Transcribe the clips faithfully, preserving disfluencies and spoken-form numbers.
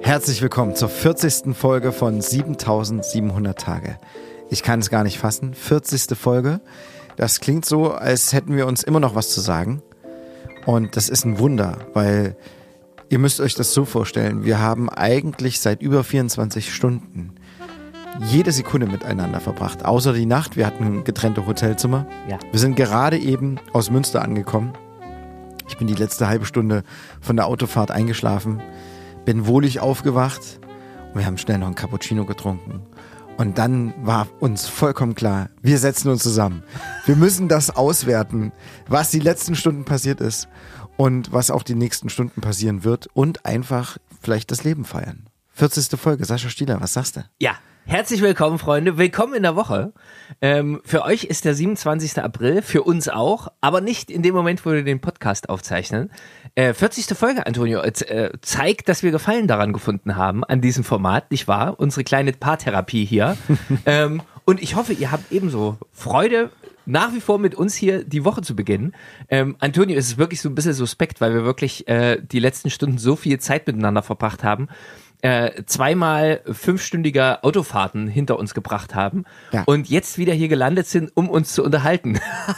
Herzlich willkommen zur vierzigsten Folge von siebentausendsiebenhundert Tage. Ich kann es gar nicht fassen. vierzigste Folge. Das klingt so, als hätten wir uns immer noch was zu sagen. Und das ist ein Wunder, weil ihr müsst euch das so vorstellen. Wir haben eigentlich seit über vierundzwanzig Stunden jede Sekunde miteinander verbracht. Außer die Nacht. Wir hatten getrennte Hotelzimmer. Ja. Wir sind gerade eben aus Münster angekommen. Ich bin die letzte halbe Stunde von der Autofahrt eingeschlafen. Bin wohlig aufgewacht und wir haben schnell noch einen Cappuccino getrunken. Und dann war uns vollkommen klar, wir setzen uns zusammen. Wir müssen das auswerten, was die letzten Stunden passiert ist und was auch die nächsten Stunden passieren wird und einfach vielleicht das Leben feiern. vierzigste Folge, Sascha Stieler, was sagst du? Ja, herzlich willkommen, Freunde. Willkommen in der Woche. Ähm, für euch ist der siebenundzwanzigste April, für uns auch, aber nicht in dem Moment, wo wir den Podcast aufzeichnen. Äh, vierzigste Folge, Antonio, äh, zeigt, dass wir Gefallen daran gefunden haben, an diesem Format, nicht wahr? Unsere kleine Paartherapie hier. ähm, und ich hoffe, ihr habt ebenso Freude, nach wie vor mit uns hier die Woche zu beginnen. Ähm, Antonio, es ist wirklich so ein bisschen suspekt, weil wir wirklich äh, die letzten Stunden so viel Zeit miteinander verbracht haben. Äh, zweimal fünfstündige Autofahrten hinter uns gebracht haben ja. Und jetzt wieder hier gelandet sind, um uns zu unterhalten.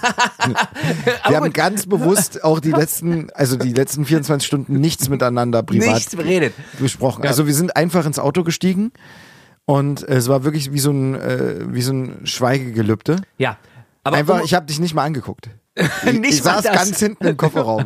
Wir haben ganz bewusst auch die letzten, also die letzten vierundzwanzig Stunden nichts miteinander privat nichts beredet. besprochen. Ja. Also wir sind einfach ins Auto gestiegen und es war wirklich wie so ein, äh, wie so ein Schweigegelübde. Ja. Aber einfach, um, ich habe dich nicht mal angeguckt. Ich, nicht ich saß das. ganz hinten im Kofferraum.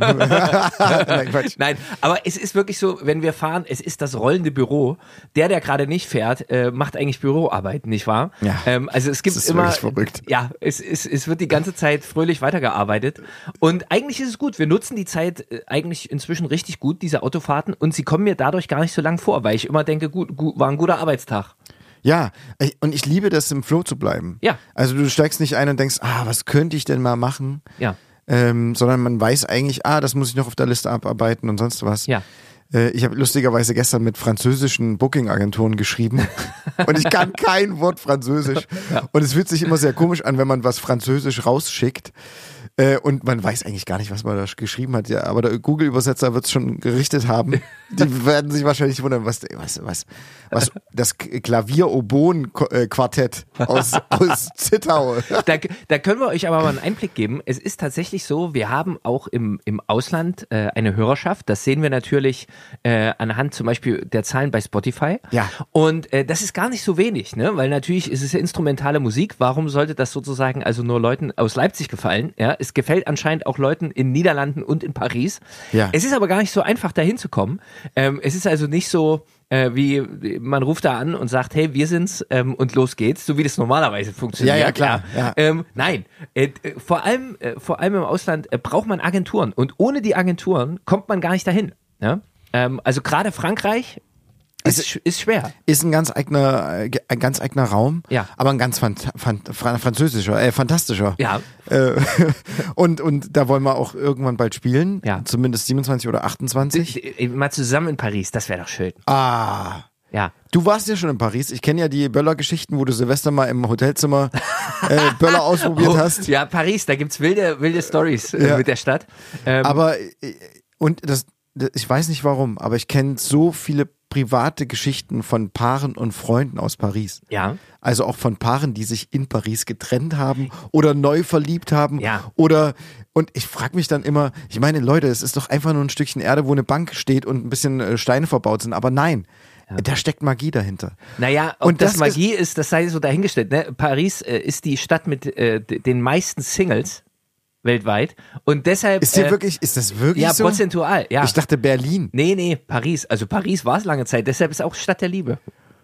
Nein, Nein, aber es ist wirklich so, wenn wir fahren, es ist das rollende Büro. Der, der gerade nicht fährt, äh, macht eigentlich Büroarbeit, nicht wahr? Ja. Ähm, also es gibt das ist immer, verrückt. ja, es, es, es wird die ganze Zeit fröhlich weitergearbeitet. Und eigentlich ist es gut. Wir nutzen die Zeit äh, eigentlich inzwischen richtig gut, diese Autofahrten, und sie kommen mir dadurch gar nicht so lang vor, weil ich immer denke, gut, gut war ein guter Arbeitstag. Ja, und ich liebe das, im Flow zu bleiben. Ja. Also du steigst nicht ein und denkst, ah, was könnte ich denn mal machen? Ja. Ähm, sondern man weiß eigentlich, ah, das muss ich noch auf der Liste abarbeiten und sonst was. Ja. Äh, ich habe lustigerweise gestern mit französischen Booking-Agenturen geschrieben und ich kann kein Wort Französisch. Ja. Und es fühlt sich immer sehr komisch an, wenn man was Französisch rausschickt. Äh, und man weiß eigentlich gar nicht, was man da geschrieben hat. Ja, aber der Google-Übersetzer wird es schon gerichtet haben. Die werden sich wahrscheinlich wundern, was, was, was, was das Klavier-Oboen-Quartett aus, aus Zittau. Da, da können wir euch aber mal einen Einblick geben. Es ist tatsächlich so, wir haben auch im, im Ausland äh, eine Hörerschaft. Das sehen wir natürlich äh, anhand zum Beispiel der Zahlen bei Spotify. Ja. Und äh, das ist gar nicht so wenig, ne? Weil natürlich ist es ja instrumentale Musik. Warum sollte das sozusagen also nur Leuten aus Leipzig gefallen? Ja, es gefällt anscheinend auch Leuten in Niederlanden und in Paris. Ja. Es ist aber gar nicht so einfach, da hinzukommen. Ähm, es ist also nicht so, äh, wie man ruft da an und sagt, hey, wir sind's ähm, und los geht's, so wie das normalerweise funktioniert. Ja, ja, klar. Ja. Ähm, nein, äh, vor allem, äh, vor allem im Ausland äh, braucht man Agenturen, und ohne die Agenturen kommt man gar nicht dahin. Ja? Ähm, also gerade Frankreich ist, also, ist schwer. Ist ein ganz eigener, ein ganz eigener Raum, ja. Aber ein ganz fant- fant- französischer, äh, fantastischer. Ja. Äh, und, und da wollen wir auch irgendwann bald spielen, ja. Zumindest siebenundzwanzig oder achtundzwanzig. Ich, ich, mal zusammen in Paris, das wäre doch schön. Ah. Ja. Du warst ja schon in Paris. Ich kenne ja die Böller-Geschichten, wo du Silvester mal im Hotelzimmer äh, Böller ausprobiert oh, hast. Ja, Paris, da gibt's wilde, wilde Stories äh, ja. mit der Stadt. Ähm, aber, und das, ich weiß nicht warum, aber ich kenne so viele private Geschichten von Paaren und Freunden aus Paris. Ja. Also auch von Paaren, die sich in Paris getrennt haben oder neu verliebt haben. Ja. Oder, und ich frage mich dann immer, ich meine, Leute, es ist doch einfach nur ein Stückchen Erde, wo eine Bank steht und ein bisschen Steine verbaut sind. Aber nein, ja. Da steckt Magie dahinter. Naja, ob und das, das Magie ist, ist, das sei so dahingestellt. Ne? Paris äh, ist die Stadt mit äh, den meisten Singles weltweit, und deshalb ist hier äh, wirklich ist das wirklich ja, so? Ja, prozentual, ja. Ich dachte Berlin. Nee, nee, Paris, also Paris war es lange Zeit, deshalb ist auch Stadt der Liebe.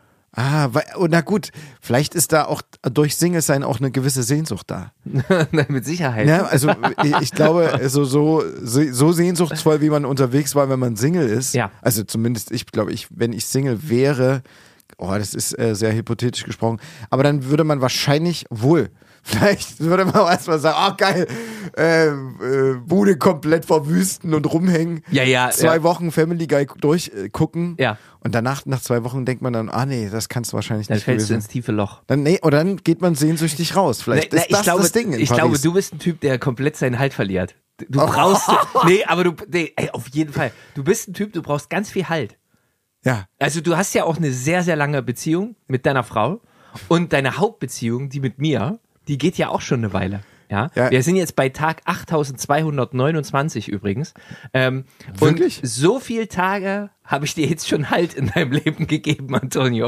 Ah, weil, oh, na gut, vielleicht ist da auch durch Single-Sein auch eine gewisse Sehnsucht da. Mit Sicherheit. Ja, also ich, ich glaube, also so, so sehnsuchtsvoll, wie man unterwegs war, wenn man Single ist, ja. Also zumindest ich glaube, ich, wenn ich Single wäre, oh, das ist äh, sehr hypothetisch gesprochen, aber dann würde man wahrscheinlich wohl Vielleicht würde man erstmal sagen, oh geil, äh, äh, Bude komplett verwüsten und rumhängen. Ja, ja. Zwei ja. Wochen Family Guy durchgucken. Ja. Und danach, nach zwei Wochen denkt man dann, ah nee, das kannst du wahrscheinlich dann nicht fällst gewesen. du ins tiefe Loch. Dann, nee, oder dann geht man sehnsüchtig raus. Vielleicht nee, ist nee, das glaube, das Ding in Ich Paris. glaube, du bist ein Typ, der komplett seinen Halt verliert. Du brauchst, oh. nee, aber du, nee, ey, auf jeden Fall. Du bist ein Typ, du brauchst ganz viel Halt. Ja. Also du hast ja auch eine sehr, sehr lange Beziehung mit deiner Frau und deine Hauptbeziehung, die mit mir, die geht ja auch schon eine Weile. Ja? Ja. Wir sind jetzt bei Tag achttausendzweihundertneunundzwanzig übrigens. Ähm, Wirklich? Und so viele Tage habe ich dir jetzt schon Halt in deinem Leben gegeben, Antonio.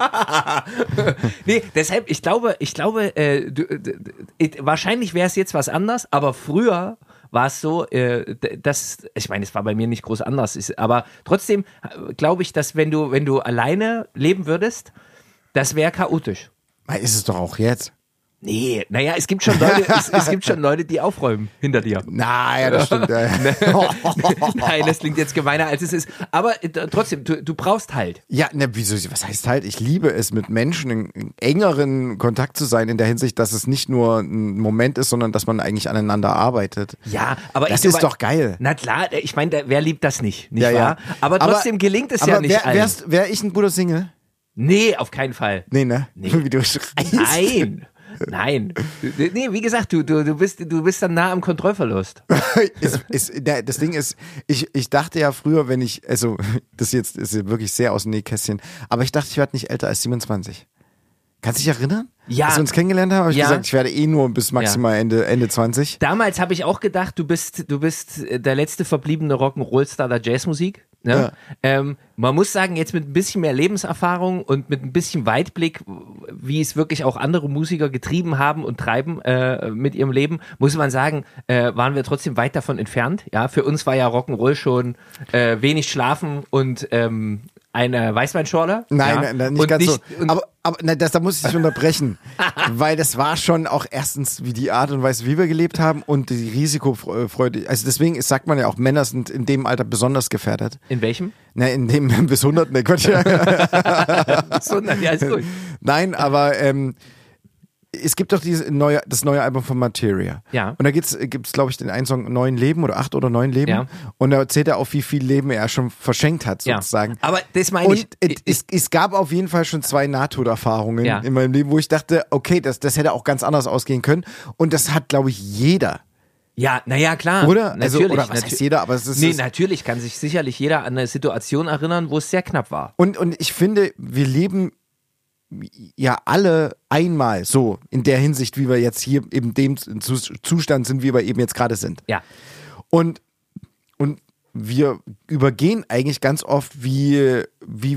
Nee, deshalb, ich glaube, ich glaube, äh, du, d- d- wahrscheinlich wäre es jetzt was anders, aber früher war es so, äh, dass, ich meine, es war bei mir nicht groß anders, ist, aber trotzdem äh, glaube ich, dass wenn du, wenn du alleine leben würdest, das wäre chaotisch. Ist es doch auch jetzt. Nee, naja, es gibt schon Leute, es, es gibt schon Leute, die aufräumen hinter dir. Naja, das stimmt. Ja. Nein, das klingt jetzt gemeiner, als es ist. Aber äh, trotzdem, du, du brauchst Halt. Ja, ne, wieso, was heißt halt, ich liebe es, mit Menschen in, in engeren Kontakt zu sein, in der Hinsicht, dass es nicht nur ein Moment ist, sondern dass man eigentlich aneinander arbeitet. Ja, aber Das ich, ist doch geil. Na klar, ich meine, da- wer liebt das nicht, nicht Ja, wahr? ja. Aber trotzdem Aber- gelingt es Aber ja nicht wär, allen. wärst, wär ich ein guter Single? Nee, auf keinen Fall. Nee, ne? Nee. Wie du schreist. Nein. Nein. Nee, wie gesagt, du, du, du, bist, du bist dann nah am Kontrollverlust. ist, ist, der, das Ding ist, ich, ich dachte ja früher, wenn ich, also das jetzt ist ja wirklich sehr aus dem Nähkästchen, aber ich dachte, ich werde nicht älter als siebenundzwanzig. Kannst du dich erinnern? Ja. Als wir uns kennengelernt haben, habe ich Ja. gesagt, ich werde eh nur bis maximal Ende, Ende zwanzig. Damals habe ich auch gedacht, du bist, du bist der letzte verbliebene Rock'n'Roll-Star der Jazzmusik. Ne? Ja. Ähm, man muss sagen, jetzt mit ein bisschen mehr Lebenserfahrung und mit ein bisschen Weitblick, wie es wirklich auch andere Musiker getrieben haben und treiben äh, mit ihrem Leben, muss man sagen, äh, waren wir trotzdem weit davon entfernt. Ja, für uns war ja Rock'n'Roll schon äh, wenig schlafen und ähm, eine Weißweinschorle. Nein, ja? nein, nein, nicht und ganz nicht, so. Und, Aber, aber nein, das, da muss ich dich unterbrechen. Weil das war schon auch erstens wie die Art und Weise, wie wir gelebt haben und die Risikofreude. Also deswegen ist, sagt man ja auch, Männer sind in dem Alter besonders gefährdet. in welchem? Na, in dem bis hundert, ne Gott. So, na, ja, ist gut. Nein, aber ähm, es gibt doch dieses neue, das neue Album von Materia. Ja. Und da gibt's, gibt's glaube ich, den einen Song Neun Leben oder Acht oder Neun Leben. Ja. Und da zählt er auf, wie viel Leben er schon verschenkt hat, Ja. sozusagen. Aber das meine Und ich. es, ich es, es gab auf jeden Fall schon zwei Nahtoderfahrungen Ja. in meinem Leben, wo ich dachte, okay, das, das hätte auch ganz anders ausgehen können. Und das hat, glaube ich, jeder. Ja, naja, klar. Oder? Also, Natürlich, oder was natü- heißt jeder? Aber es ist, Nee, es- natürlich kann sich sicherlich jeder an eine Situation erinnern, wo es sehr knapp war. Und, und ich finde, wir leben ja alle einmal so in der Hinsicht, wie wir jetzt hier in dem Zus- Zustand sind, wie wir eben jetzt gerade sind. Ja. Und, und wir übergehen eigentlich ganz oft, wie, wie,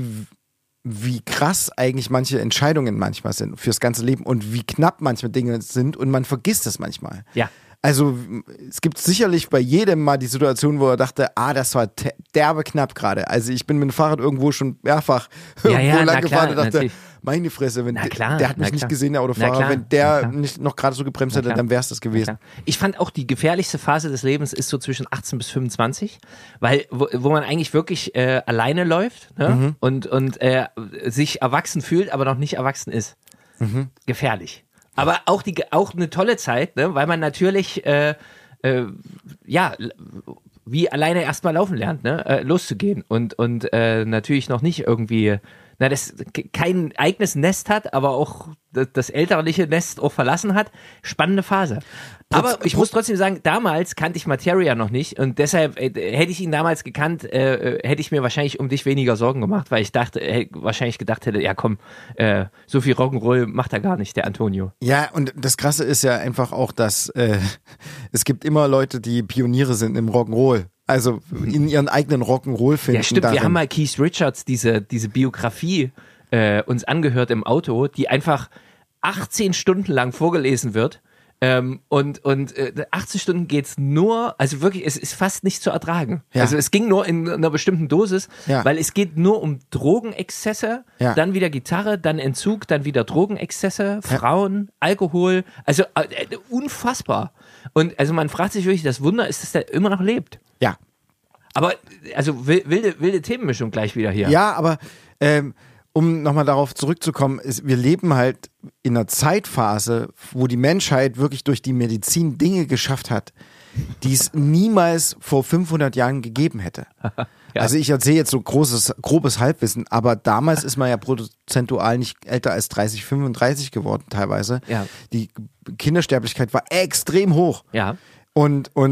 wie krass eigentlich manche Entscheidungen manchmal sind fürs ganze Leben und wie knapp manchmal Dinge sind und man vergisst es manchmal. Ja. Also es gibt sicherlich bei jedem mal die Situation, wo er dachte, ah, das war te- derbe knapp gerade. Also ich bin mit dem Fahrrad irgendwo schon mehrfach Ja, irgendwo ja, na lang gefahren klar, und dachte, natürlich. meine Fresse, wenn Na der, klar, der hat mich na nicht klar. gesehen, der Na Autofahrer, klar, wenn na der klar. nicht noch gerade so gebremst hätte, klar. dann wäre es das gewesen. Ja. Ich fand auch die gefährlichste Phase des Lebens ist so zwischen achtzehn bis fünfundzwanzig, weil wo, wo man eigentlich wirklich äh, alleine läuft ne? Mhm. und, und äh, sich erwachsen fühlt, aber noch nicht erwachsen ist. Mhm. Gefährlich. Aber auch die auch eine tolle Zeit, ne? Weil man natürlich äh, äh, ja l- wie alleine erstmal laufen lernt, ne? Äh, loszugehen und und äh, natürlich noch nicht irgendwie na, das k- kein eigenes Nest hat, aber auch das, das elterliche Nest auch verlassen hat. Spannende Phase. Aber ich muss trotzdem sagen, damals kannte ich Materia noch nicht und deshalb äh, hätte ich ihn damals gekannt, äh, äh, hätte ich mir wahrscheinlich um dich weniger Sorgen gemacht, weil ich dachte, äh, wahrscheinlich gedacht hätte, ja komm, äh, so viel Rock'n'Roll macht er gar nicht, der Antonio. Ja, und das Krasse ist ja einfach auch, dass äh, es gibt immer Leute, die Pioniere sind im Rock'n'Roll. Also in ihren eigenen Rock'n'Roll finden. Ja, stimmt, darin. wir haben mal Keith Richards diese, diese Biografie äh, uns angehört im Auto, die einfach achtzehn Stunden lang vorgelesen wird. Ähm, und und äh, achtzehn Stunden geht's nur, also wirklich, es ist fast nicht zu ertragen. Ja. Also es ging nur in einer bestimmten Dosis, Ja. weil es geht nur um Drogenexzesse, Ja. dann wieder Gitarre, dann Entzug, dann wieder Drogenexzesse, Frauen, Alkohol, also äh, äh, unfassbar. Und also man fragt sich wirklich, das Wunder ist, dass der immer noch lebt. Ja. Aber also wil- wilde, wilde Themenmischung gleich wieder hier. Ja, aber ähm, um nochmal darauf zurückzukommen, ist, wir leben halt in einer Zeitphase, wo die Menschheit wirklich durch die Medizin Dinge geschafft hat, die es niemals vor fünfhundert Jahren gegeben hätte. Ja. Also ich erzähle jetzt so großes, grobes Halbwissen, aber damals ist man ja prozentual nicht älter als dreißig, fünfunddreißig geworden teilweise. Ja. Die Kindersterblichkeit war extrem hoch. Ja. Und, und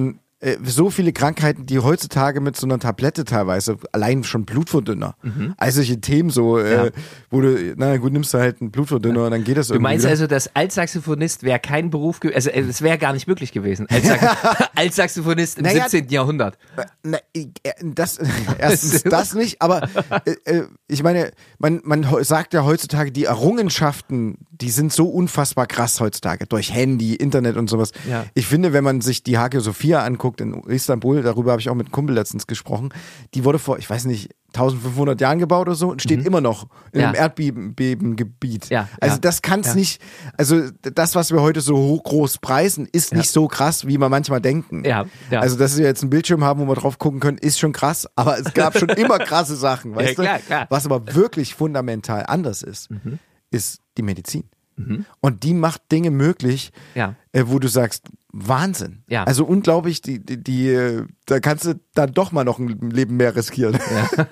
äh, so viele Krankheiten, die heutzutage mit so einer Tablette teilweise, allein schon Blutverdünner, mhm. all solche Themen so, äh, ja. wo du, na gut, nimmst du halt einen Blutverdünner ja. und dann geht das du irgendwie. Du meinst wieder. also, dass Altsaxophonist wäre kein Beruf gewesen, also es wäre gar nicht möglich gewesen, Altsax- Altsaxophonist im naja, siebzehnten. Jahrhundert. Na, das, erstens das nicht, aber äh, ich meine, man, man sagt ja heutzutage, die Errungenschaften, die sind so unfassbar krass heutzutage, durch Handy, Internet und sowas. Ja. Ich finde, wenn man sich die Hagia Sophia anguckt in Istanbul, darüber habe ich auch mit einem Kumpel letztens gesprochen, die wurde vor, ich weiß nicht, eintausendfünfhundert Jahren gebaut oder so und steht mhm. immer noch in ja. einem Erdbebengebiet. Ja, also ja, das kann's ja. nicht, also das, was wir heute so hoch groß preisen, ist ja. nicht so krass, wie man manchmal denken. Ja, ja. Also, dass wir jetzt einen Bildschirm haben, wo wir drauf gucken können, ist schon krass, aber es gab schon immer krasse Sachen, weißt ja, klar, du? Klar. Was aber wirklich fundamental anders ist, mhm. ist die Medizin. Mhm. Und die macht Dinge möglich, ja. äh, wo du sagst, Wahnsinn. Ja. Also unglaublich, die, die, die, da kannst du dann doch mal noch ein Leben mehr riskieren. Ja.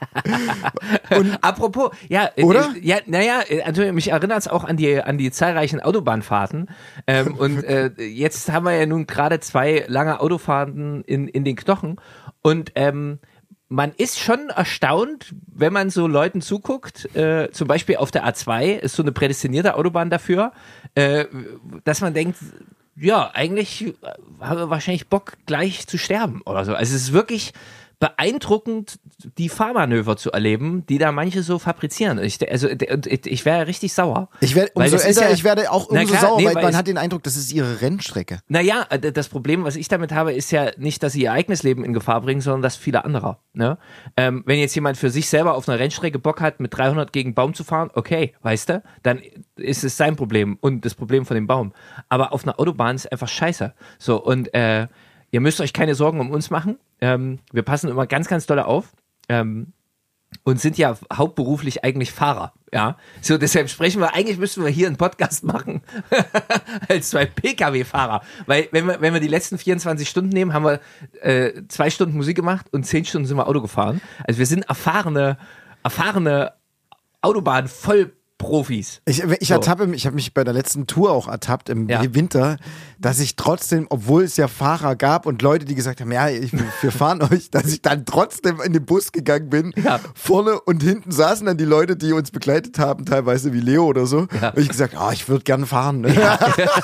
Und, apropos, ja, oder? Äh, ja, naja, Antonio, mich erinnert es auch an die, an die zahlreichen Autobahnfahrten. Ähm, und äh, jetzt haben wir ja nun gerade zwei lange Autofahrten in, in den Knochen. Und ähm, man ist schon erstaunt, wenn man so Leuten zuguckt, äh, zum Beispiel auf der A zwei ist so eine prädestinierte Autobahn dafür, äh, dass man denkt, ja, eigentlich haben wir wahrscheinlich Bock, gleich zu sterben oder so. Also es ist wirklich beeindruckend, die Fahrmanöver zu erleben, die da manche so fabrizieren. Ich, also ich wäre richtig sauer. Ich werde umso älter, ja, ich werde auch umso klar, sauer, nee, weil, weil man hat den Eindruck, das ist ihre Rennstrecke. Naja, das Problem, was ich damit habe, ist ja nicht, dass sie ihr eigenes Leben in Gefahr bringen, sondern das viele anderer. Ne? Ähm, wenn jetzt jemand für sich selber auf einer Rennstrecke Bock hat, mit dreihundert gegen Baum zu fahren, okay, weißt du, dann ist es sein Problem und das Problem von dem Baum. Aber auf einer Autobahn ist einfach scheiße. So, und äh, ihr müsst euch keine Sorgen um uns machen. Ähm, wir passen immer ganz, ganz doll auf ähm, und sind ja hauptberuflich eigentlich Fahrer. Ja, so deshalb sprechen wir, eigentlich müssten wir hier einen Podcast machen als zwei P K W-Fahrer. Weil wenn wir, wenn wir die letzten vierundzwanzig Stunden nehmen, haben wir äh, zwei Stunden Musik gemacht und zehn Stunden sind wir Auto gefahren. Also wir sind erfahrene, erfahrene Autobahn voll Profis. Ich, ich ertappe mich, ich habe mich bei der letzten Tour auch ertappt im ja. Winter, dass ich trotzdem, obwohl es ja Fahrer gab und Leute, die gesagt haben, ja, ich, wir fahren euch, dass ich dann trotzdem in den Bus gegangen bin. Ja. Vorne und hinten saßen dann die Leute, die uns begleitet haben, teilweise wie Leo oder so. Ja. Und ich gesagt, oh, ich würde gerne fahren. Ne? Ja.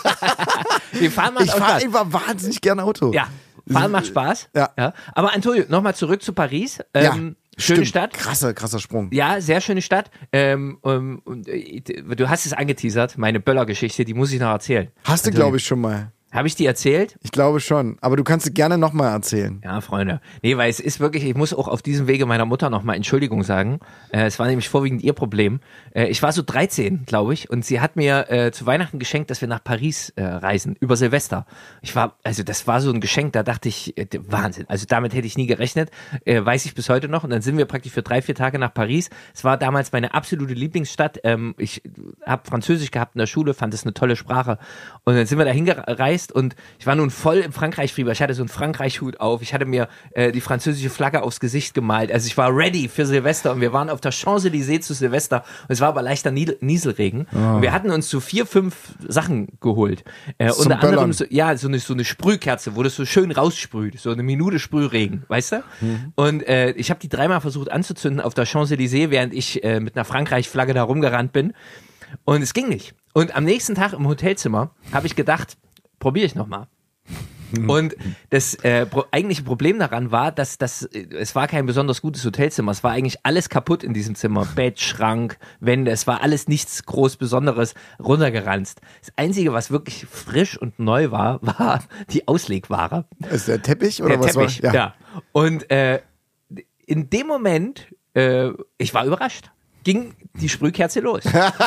Wir fahren mal ich fahre einfach wahnsinnig gerne Auto. Ja, fahren macht Spaß. Ja. Ja. Aber Antonio, nochmal zurück zu Paris. Ähm, ja. Schöne Stimmt. Stadt. Krasser, krasser Sprung. Ja, sehr schöne Stadt. Ähm, um, und, äh, du hast es angeteasert, meine Böller-Geschichte, die muss ich noch erzählen. Hast du, also, glaube ich, schon mal. Habe ich die erzählt? Ich glaube schon, aber du kannst sie gerne nochmal erzählen. Ja, Freunde. Nee, weil es ist wirklich, ich muss auch auf diesem Wege meiner Mutter nochmal Entschuldigung sagen. Äh, es war nämlich vorwiegend ihr Problem. Äh, ich war so dreizehn, glaube ich, und sie hat mir äh, zu Weihnachten geschenkt, dass wir nach Paris äh, reisen, über Silvester. Ich war, also das war so ein Geschenk, da dachte ich, äh, Wahnsinn. Also damit hätte ich nie gerechnet, äh, weiß ich bis heute noch. Und dann sind wir praktisch für drei, vier Tage nach Paris. Es war damals meine absolute Lieblingsstadt. Ähm, ich habe Französisch gehabt in der Schule, fand es eine tolle Sprache. Und dann sind wir da hingereist und ich war nun voll im Frankreich-Fieber. Ich hatte so einen Frankreich-Hut auf. Ich hatte mir äh, die französische Flagge aufs Gesicht gemalt. Also ich war ready für Silvester und wir waren auf der Champs-Élysées zu Silvester. Und es war aber leichter Nieselregen. Oh. Und wir hatten uns so vier, fünf Sachen geholt. Äh, unter anderem so, ja, so eine, so eine Sprühkerze, wo das so schön raussprüht. So eine Minute Sprühregen, weißt du? Mhm. Und äh, ich habe die dreimal versucht anzuzünden auf der Champs-Élysées, während ich äh, mit einer Frankreich-Flagge da rumgerannt bin. Und es ging nicht. Und am nächsten Tag im Hotelzimmer habe ich gedacht, probiere ich nochmal. Und das äh, pro- eigentliche Problem daran war, dass das, es war kein besonders gutes Hotelzimmer. Es war eigentlich alles kaputt in diesem Zimmer. Bett, Schrank, Wände. Es war alles nichts groß Besonderes runtergeranzt. Das Einzige, was wirklich frisch und neu war, war die Auslegware. Ist der Teppich oder der was Teppich, war? Ja. ja. Und äh, in dem Moment, äh, ich war überrascht, ging die Sprühkerze los.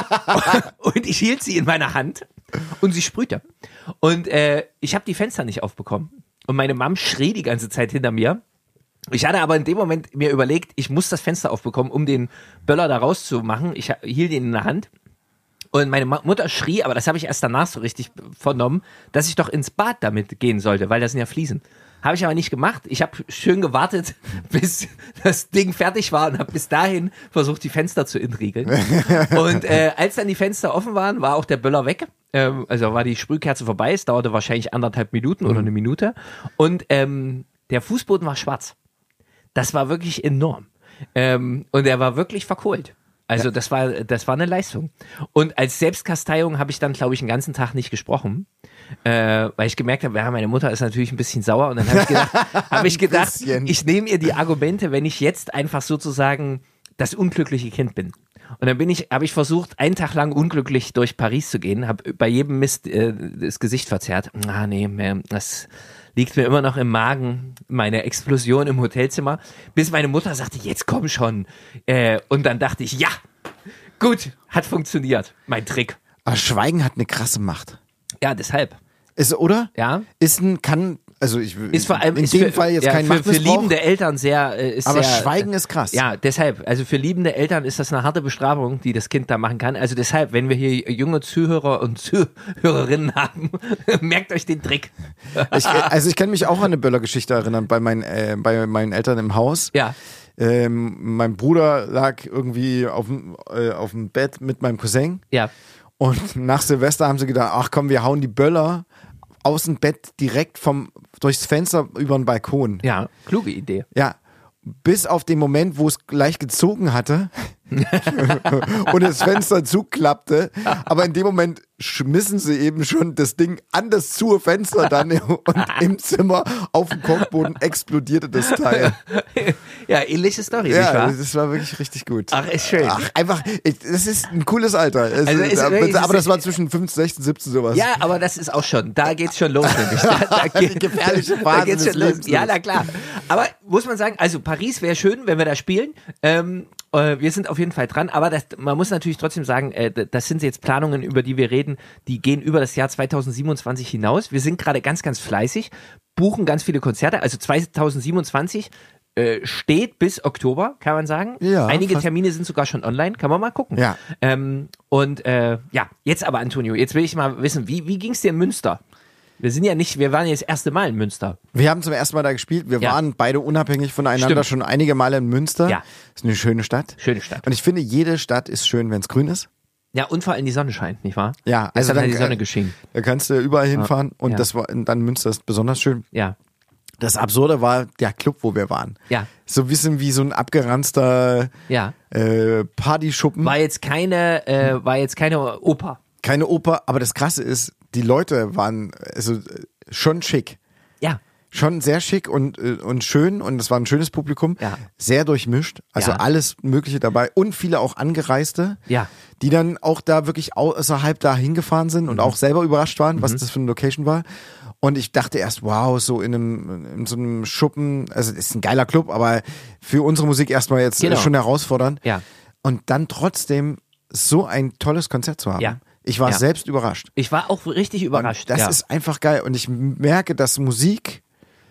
Und ich hielt sie in meiner Hand und sie sprühte. Und äh, ich habe die Fenster nicht aufbekommen. Und meine Mom schrie die ganze Zeit hinter mir. Ich hatte aber in dem Moment mir überlegt, ich muss das Fenster aufbekommen, um den Böller da rauszumachen. Ich hielt ihn in der Hand. Und meine Mutter schrie, aber das habe ich erst danach so richtig vernommen, dass ich doch ins Bad damit gehen sollte, weil das sind ja Fliesen. Habe ich aber nicht gemacht. Ich habe schön gewartet, bis das Ding fertig war und habe bis dahin versucht, die Fenster zu entriegeln. Und äh, als dann die Fenster offen waren, war auch der Böller weg. Ähm, also war die Sprühkerze vorbei. Es dauerte wahrscheinlich anderthalb Minuten mhm. oder eine Minute. Und ähm, der Fußboden war schwarz. Das war wirklich enorm. Ähm, und er war wirklich verkohlt. Also ja. das war das war eine Leistung. Und als Selbstkasteiung habe ich dann, glaube ich, den ganzen Tag nicht gesprochen, äh, weil ich gemerkt habe, ja, meine Mutter ist natürlich ein bisschen sauer. Und dann habe ich gedacht, habe ich gedacht, ich nehme ihr die Argumente, wenn ich jetzt einfach sozusagen das unglückliche Kind bin. Und dann bin ich, habe ich versucht, einen Tag lang unglücklich durch Paris zu gehen, habe bei jedem Mist äh, das Gesicht verzerrt. Ah nee, das liegt mir immer noch im Magen, meine Explosion im Hotelzimmer, bis meine Mutter sagte, jetzt komm schon. Äh, und dann dachte ich, ja, gut, hat funktioniert, mein Trick. Aber Schweigen hat eine krasse Macht. Ja, deshalb. Ist, oder? Ja. Ist ein, kann, also ich ist vor allem, in ist dem für, Fall jetzt ja, kein für, Machtmissbrauch. Für liebende Eltern sehr, äh, ist aber sehr, Schweigen ist krass. Ja, deshalb, also für liebende Eltern ist das eine harte Bestrafung, die das Kind da machen kann. Also deshalb, wenn wir hier junge Zuhörer und Zuhörerinnen haben, merkt euch den Trick. ich, also ich kann mich auch an eine Böller-Geschichte erinnern, bei meinen, äh, bei meinen Eltern im Haus. Ja. Ähm, mein Bruder lag irgendwie auf dem, äh, auf dem Bett mit meinem Cousin. Ja. Und nach Silvester haben sie gedacht, ach komm, wir hauen die Böller aus dem Bett direkt vom, durchs Fenster über den Balkon. Ja, kluge Idee. Ja, bis auf den Moment, wo es gleich gezogen hatte und das Fenster zuklappte. Aber in dem Moment schmissen sie eben schon das Ding an das zu Fenster dann und im Zimmer auf dem Kochboden explodierte das Teil. Ja, ähnliche Story, ja, nicht wahr? Das war wirklich richtig gut. Ach, ist schön. Ach, einfach, ich, das ist ein cooles Alter. Es, Also ist, aber, ist, aber das war zwischen fünfzehn, sechzehn, siebzehn sowas. Ja, aber das ist auch schon, da geht's schon los, nämlich. Da, da geht, Die gefährliche Phase da geht's des schon los. Lebens. Ja, na klar. Aber muss man sagen, also Paris wäre schön, wenn wir da spielen. Ähm, äh, wir sind auf jeden Fall dran, aber das, man muss natürlich trotzdem sagen, äh, das sind jetzt Planungen, über die wir reden, die gehen über das Jahr zweitausendsiebenundzwanzig hinaus. Wir sind gerade ganz, ganz fleißig, buchen ganz viele Konzerte, also zweitausendsiebenundzwanzig äh, steht bis Oktober, kann man sagen. Ja, Einige fast. Termine sind sogar schon online, kann man mal gucken. Ja. Ähm, und äh, ja, jetzt aber Antonio, jetzt will ich mal wissen, wie, wie ging es dir in Münster? Wir sind ja nicht, wir waren ja das erste Mal in Münster. Wir haben zum ersten Mal da gespielt. Wir Ja. waren beide unabhängig voneinander Stimmt. schon einige Male in Münster. Ja. Ist eine schöne Stadt. Schöne Stadt. Und ich finde, jede Stadt ist schön, wenn es grün ist. Ja, und vor allem die Sonne scheint, nicht wahr? Ja, also also dann dann, hat die Sonne äh, geschienen. Da kannst du überall hinfahren und Ja. das war dann Münster ist besonders schön. Ja. Das Absurde war der Club, wo wir waren. Ja. So ein bisschen wie so ein abgeranzter Ja. äh, Partyschuppen. War jetzt keine, äh, war jetzt keine Oper. Keine Oper, aber das Krasse ist, die Leute waren also äh, schon schick. Ja. Schon sehr schick und, äh, und schön und es war ein schönes Publikum. Ja. Sehr durchmischt. Also Ja. alles Mögliche dabei und viele auch Angereiste, Ja. die dann auch da wirklich außerhalb da hingefahren sind und Mhm. auch selber überrascht waren, was das für eine Location war. Und ich dachte erst, wow, so in einem in so einem Schuppen, also das ist ein geiler Club, aber für unsere Musik erstmal jetzt Genau. schon herausfordernd. Ja. Und dann trotzdem so ein tolles Konzert zu haben. Ja. Ich war Ja. selbst überrascht. Ich war auch richtig überrascht. Und das ja. ist einfach geil. Und ich merke, dass Musik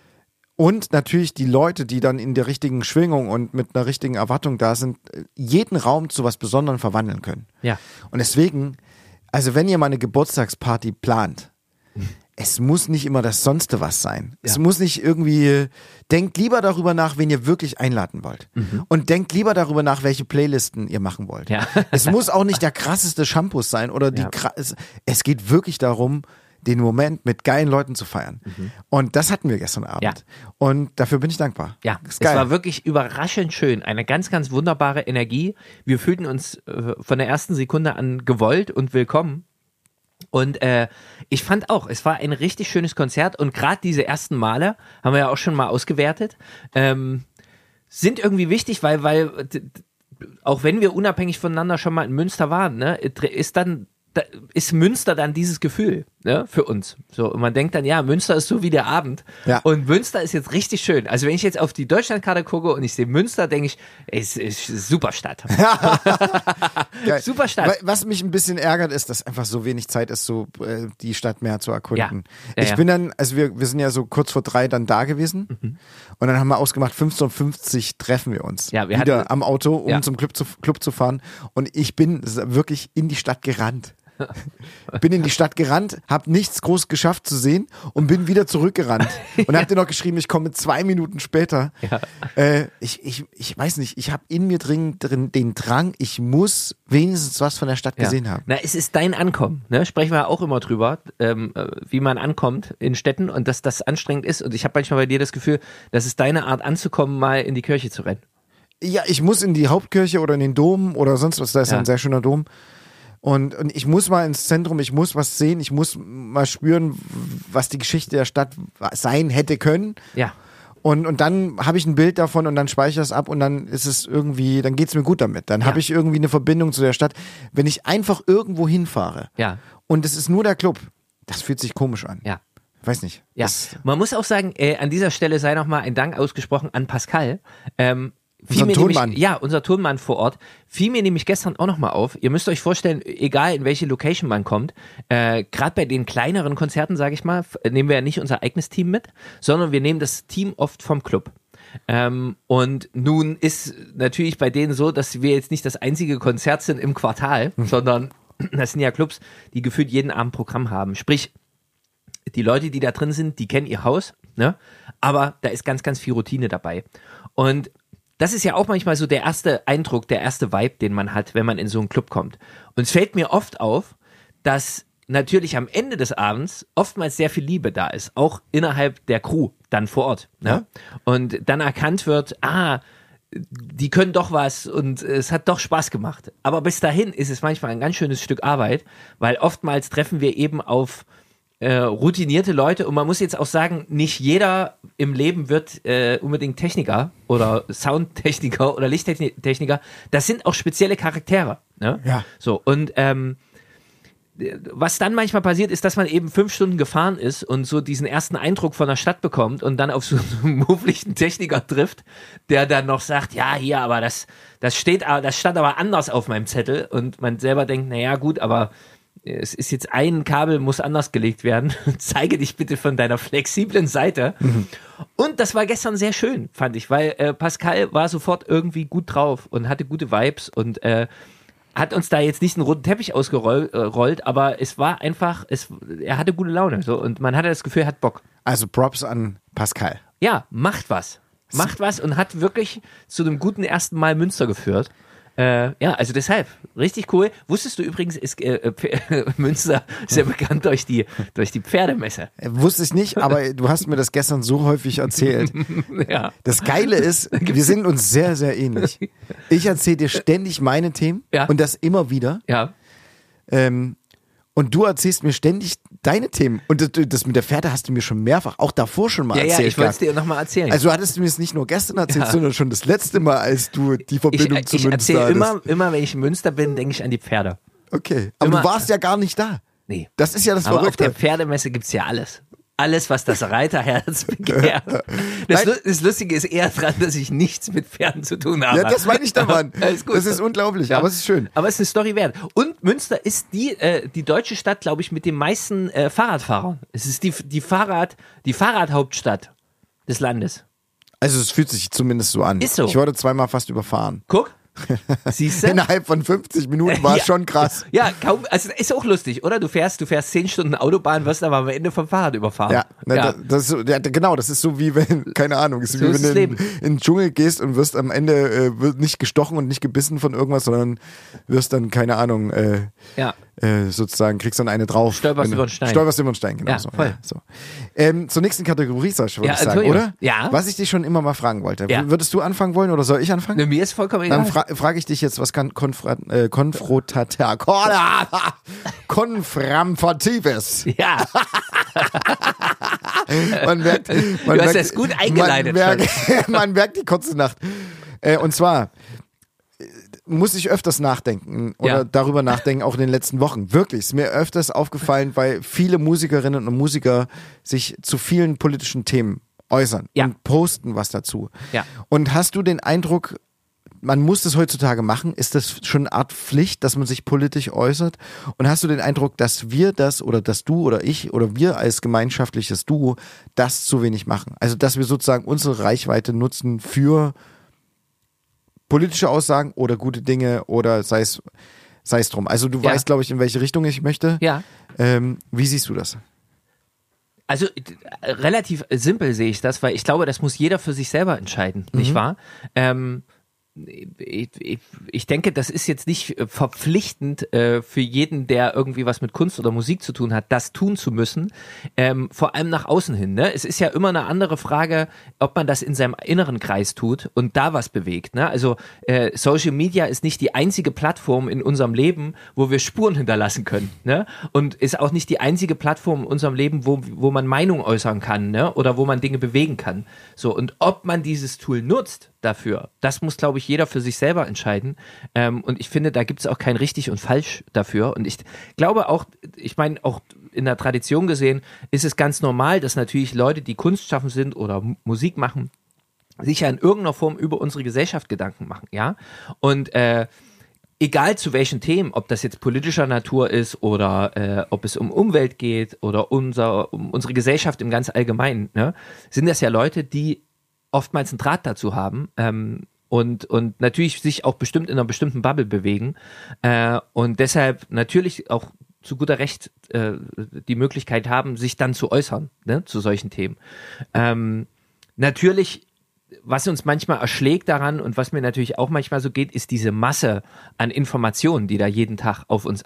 und natürlich die Leute, die dann in der richtigen Schwingung und mit einer richtigen Erwartung da sind, jeden Raum zu was Besonderem verwandeln können. Ja. Und deswegen, also wenn ihr mal eine Geburtstagsparty plant, es muss nicht immer das sonste was sein. Ja. Es muss nicht irgendwie, denkt lieber darüber nach, wen ihr wirklich einladen wollt. Und denkt lieber darüber nach, welche Playlisten ihr machen wollt. Ja. Es muss auch nicht der krasseste Shampoo sein oder die Ja. kra- es, es geht wirklich darum, den Moment mit geilen Leuten zu feiern. Und das hatten wir gestern Abend. Ja. Und dafür bin ich dankbar. Ja, ist es geil. war wirklich überraschend schön. Eine ganz, ganz wunderbare Energie. Wir fühlten uns äh, von der ersten Sekunde an gewollt und willkommen. Und äh, ich fand auch, es war ein richtig schönes Konzert und gerade diese ersten Male, haben wir ja auch schon mal ausgewertet, ähm, sind irgendwie wichtig, weil, weil d- d- auch wenn wir unabhängig voneinander schon mal in Münster waren, ne, ist dann da ist Münster dann dieses Gefühl, ne, für uns. So, und man denkt dann, ja, Münster ist so wie der Abend. Ja. Und Münster ist jetzt richtig schön. Also wenn ich jetzt auf die Deutschlandkarte gucke und ich sehe Münster, denke ich, es ist super Stadt. Geil. Super Stadt. Wa- Was mich ein bisschen ärgert, ist, dass einfach so wenig Zeit ist, so äh, die Stadt mehr zu erkunden. Ja. Ja, ich ja. bin dann, also wir, wir sind ja so kurz vor drei dann da gewesen Mhm. und dann haben wir ausgemacht, fünfzehn Uhr fünfzig treffen wir uns Ja, wir wieder hatten- am Auto, um Ja. zum Club zu, Club zu fahren und ich bin s- wirklich in die Stadt gerannt. bin in die Stadt gerannt, habe nichts groß geschafft zu sehen und bin wieder zurückgerannt. Und hab dir noch geschrieben, ich komme zwei Minuten später. Ja. Äh, ich, ich, ich weiß nicht, ich habe in mir drin, drin den Drang, ich muss wenigstens was von der Stadt Ja. gesehen haben. Na, es ist dein Ankommen, ne? Sprechen wir auch immer drüber, ähm, äh, wie man ankommt in Städten und dass das anstrengend ist. Und ich habe manchmal bei dir das Gefühl, das ist deine Art anzukommen, mal in die Kirche zu rennen. Ja, ich muss in die Hauptkirche oder in den Dom oder sonst was, da ist Ja. ein sehr schöner Dom. Und, und ich muss mal ins Zentrum, ich muss was sehen, ich muss mal spüren, was die Geschichte der Stadt sein hätte können. Ja. Und, und dann habe ich ein Bild davon und dann speichere ich das ab und dann ist es irgendwie, dann geht es mir gut damit. Dann Ja. habe ich irgendwie eine Verbindung zu der Stadt. Wenn ich einfach irgendwo hinfahre Ja. und es ist nur der Club, das fühlt sich komisch an. Ja. Weiß nicht. Ja, Das, man muss auch sagen, äh, an dieser Stelle sei nochmal ein Dank ausgesprochen an Pascal. Ähm, fiel Unseren mir Tonmann. Nämlich, ja, unser Tonmann vor Ort. Fiel mir nämlich gestern auch nochmal auf. Ihr müsst euch vorstellen, egal in welche Location man kommt, äh, gerade bei den kleineren Konzerten, sage ich mal, f- nehmen wir ja nicht unser eigenes Team mit, sondern wir nehmen das Team oft vom Club. Ähm, und nun ist natürlich bei denen so, dass wir jetzt nicht das einzige Konzert sind im Quartal, sondern das sind ja Clubs, die gefühlt jeden Abend Programm haben. Sprich, die Leute, die da drin sind, die kennen ihr Haus, ne? Aber da ist ganz, ganz viel Routine dabei. Und das ist ja auch manchmal so der erste Eindruck, der erste Vibe, den man hat, wenn man in so einen Club kommt. Und es fällt mir oft auf, dass natürlich am Ende des Abends oftmals sehr viel Liebe da ist, auch innerhalb der Crew dann vor Ort. Ne? Ja. Und dann erkannt wird, ah, die können doch was und es hat doch Spaß gemacht. Aber bis dahin ist es manchmal ein ganz schönes Stück Arbeit, weil oftmals treffen wir eben auf äh, routinierte Leute und man muss jetzt auch sagen, nicht jeder im Leben wird äh, unbedingt Techniker oder Soundtechniker oder Lichttechniker. Das sind auch spezielle Charaktere. Ne? Ja. So, und ähm, was dann manchmal passiert, ist, dass man eben fünf Stunden gefahren ist und so diesen ersten Eindruck von der Stadt bekommt und dann auf so einen muffligen Techniker trifft, der dann noch sagt, ja, hier, aber das, das steht, aber das stand aber anders auf meinem Zettel und man selber denkt, naja, gut, aber es ist jetzt ein Kabel, muss anders gelegt werden. Zeige dich bitte von deiner flexiblen Seite. Mhm. Und das war gestern sehr schön, fand ich, weil äh, Pascal war sofort irgendwie gut drauf und hatte gute Vibes und äh, hat uns da jetzt nicht einen roten Teppich ausgerollt, aber es war einfach, es, er hatte gute Laune so und man hatte das Gefühl, er hat Bock. also Props an Pascal. Ja, macht was. Macht was und hat wirklich zu einem guten ersten Mal Münster geführt. Äh, ja, also deshalb, richtig cool. Wusstest du übrigens, ist, äh, äh, Münster ist ja bekannt durch die, durch die Pferdemesse. Äh, Wusste ich nicht, aber du hast mir das gestern so häufig erzählt. Ja. Das Geile ist, wir sind uns sehr, sehr ähnlich. Ich erzähle dir ständig meine Themen Ja. und das immer wieder. Ja. Ähm, und du erzählst mir ständig deine Themen. Und das, das mit der Pferde hast du mir schon mehrfach, auch davor schon mal Ja, ja, erzählt. ich wollte es gehabt. dir nochmal erzählen. Also du hattest mir es nicht nur gestern erzählt, Ja. sondern schon das letzte Mal, als du die Verbindung ich zu ich Münster erzähle hattest. immer, immer, wenn ich in Münster bin, denke ich an die Pferde. Okay, aber immer- du warst ja gar nicht da. Nee. Das ist ja das Aber auf der Verrückte. Pferdemesse gibt's ja alles. Alles, was das Reiterherz begehrt. Das, Lu- das Lustige ist eher dran, dass ich nichts mit Pferden zu tun habe. Ja, das meine ich daran. Alles gut. Das ist unglaublich, aber es ist schön. Aber es ist eine Story wert. Und Münster ist die, äh, die deutsche Stadt, glaube ich, mit den meisten äh, Fahrradfahrern. Es ist die, die Fahrrad, die Fahrradhauptstadt des Landes. Also es fühlt sich zumindest so an. Ist so. Ich wurde zweimal fast überfahren. Guck. Siehst du? Innerhalb von fünfzig Minuten war es Ja. schon krass. Ja, kaum, also ist auch lustig, oder? Du fährst, du fährst zehn Stunden Autobahn, wirst aber am Ende vom Fahrrad überfahren. Ja, ne, ja. Das, das ist so, ja, genau, das ist so wie wenn, keine Ahnung, ist So wie ist wenn das du in, Leben. in den Dschungel gehst und wirst am Ende äh, wird nicht gestochen und nicht gebissen von irgendwas, sondern wirst dann, keine Ahnung, äh, ja. äh, sozusagen, kriegst dann eine drauf. Stolperst Wenn du- über den Stein. Stolperst über den Stein, genau Ja, so. voll. Ja, so. Ähm, zur nächsten Kategorie, Sascha, würde Ja, ich sagen, Antonio. oder? Ja. Was ich dich schon immer mal fragen wollte. Ja. Würdest du anfangen wollen oder soll ich anfangen? Ne, mir ist vollkommen egal. Dann fra frage ich dich jetzt, was kann konfra äh, konfrontater konframpatives. Ja, Man merkt, man Du hast merkt, das gut eingeleitet Man merkt, man merkt die kurze Nacht. Äh, und zwar äh, muss ich öfters nachdenken oder Ja. darüber nachdenken, auch in den letzten Wochen. Wirklich, ist mir öfters aufgefallen, weil viele Musikerinnen und Musiker sich zu vielen politischen Themen äußern Ja. und posten was dazu. Ja. Und hast du den Eindruck, man muss das heutzutage machen? Ist das schon eine Art Pflicht, dass man sich politisch äußert? Und hast du den Eindruck, dass wir das oder dass du oder ich oder wir als gemeinschaftliches Duo das zu wenig machen? Also, dass wir sozusagen unsere Reichweite nutzen für politische Aussagen oder gute Dinge oder sei es, sei es drum. Also du Ja. weißt, glaube ich, in welche Richtung ich möchte. Ja. Ähm, wie siehst du das? Also äh, relativ simpel sehe ich das, weil ich glaube, das muss jeder für sich selber entscheiden, Mhm. nicht wahr? Ähm, ich, ich, ich denke, das ist jetzt nicht verpflichtend äh, für jeden, der irgendwie was mit Kunst oder Musik zu tun hat, das tun zu müssen, ähm, vor allem nach außen hin. Ne? Es ist ja immer eine andere Frage, ob man das in seinem inneren Kreis tut und da was bewegt. Ne? Also äh, Social Media ist nicht die einzige Plattform in unserem Leben, wo wir Spuren hinterlassen können. Ne? Und ist auch nicht die einzige Plattform in unserem Leben, wo, wo man Meinung äußern kann, ne? Oder wo man Dinge bewegen kann. So, und ob man dieses Tool nutzt dafür, das muss, glaube ich, jeder für sich selber entscheiden. Ähm, und ich finde, da gibt es auch kein richtig und falsch dafür. Und ich glaube auch, ich meine, auch in der Tradition gesehen, ist es ganz normal, dass natürlich Leute, die Kunst schaffen sind oder M- Musik machen, sich ja in irgendeiner Form über unsere Gesellschaft Gedanken machen, ja. Und äh, egal zu welchen Themen, ob das jetzt politischer Natur ist oder äh, ob es um Umwelt geht oder unser, um unsere Gesellschaft im ganz Allgemeinen, ne, sind das ja Leute, die oftmals einen Draht dazu haben ähm, und, und natürlich sich auch bestimmt in einer bestimmten Bubble bewegen äh, und deshalb natürlich auch zu guter Recht äh, die Möglichkeit haben, sich dann zu äußern, ne, zu solchen Themen. Ähm, natürlich, was uns manchmal erschlägt daran und was mir natürlich auch manchmal so geht, ist diese Masse an Informationen, die da jeden Tag auf uns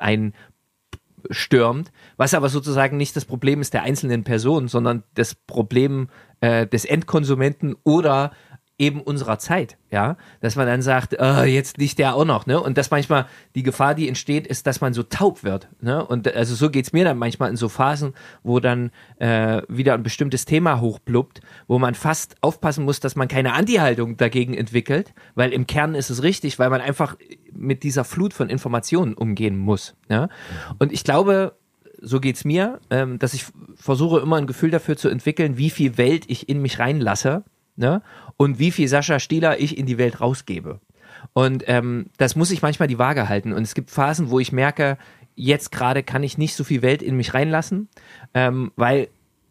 einstürmt, was aber sozusagen nicht das Problem ist der einzelnen Person, sondern das Problem äh, des Endkonsumenten oder eben unserer Zeit, ja, dass man dann sagt, äh, jetzt liegt der auch noch, ne, und dass manchmal die Gefahr, die entsteht, ist, dass man so taub wird, ne, und also so geht's mir dann manchmal in so Phasen, wo dann äh, wieder ein bestimmtes Thema hochpluppt, wo man fast aufpassen muss, dass man keine Anti-Haltung dagegen entwickelt, weil im Kern ist es richtig, weil man einfach mit dieser Flut von Informationen umgehen muss, ja, und ich glaube, so geht's mir, ähm, dass ich versuche immer ein Gefühl dafür zu entwickeln, wie viel Welt ich in mich reinlasse, ne? Und wie viel Sascha Stieler ich in die Welt rausgebe. Und ähm, das muss ich manchmal die Waage halten. Und es gibt Phasen, wo ich merke, jetzt gerade kann ich nicht so viel Welt in mich reinlassen, ähm, weil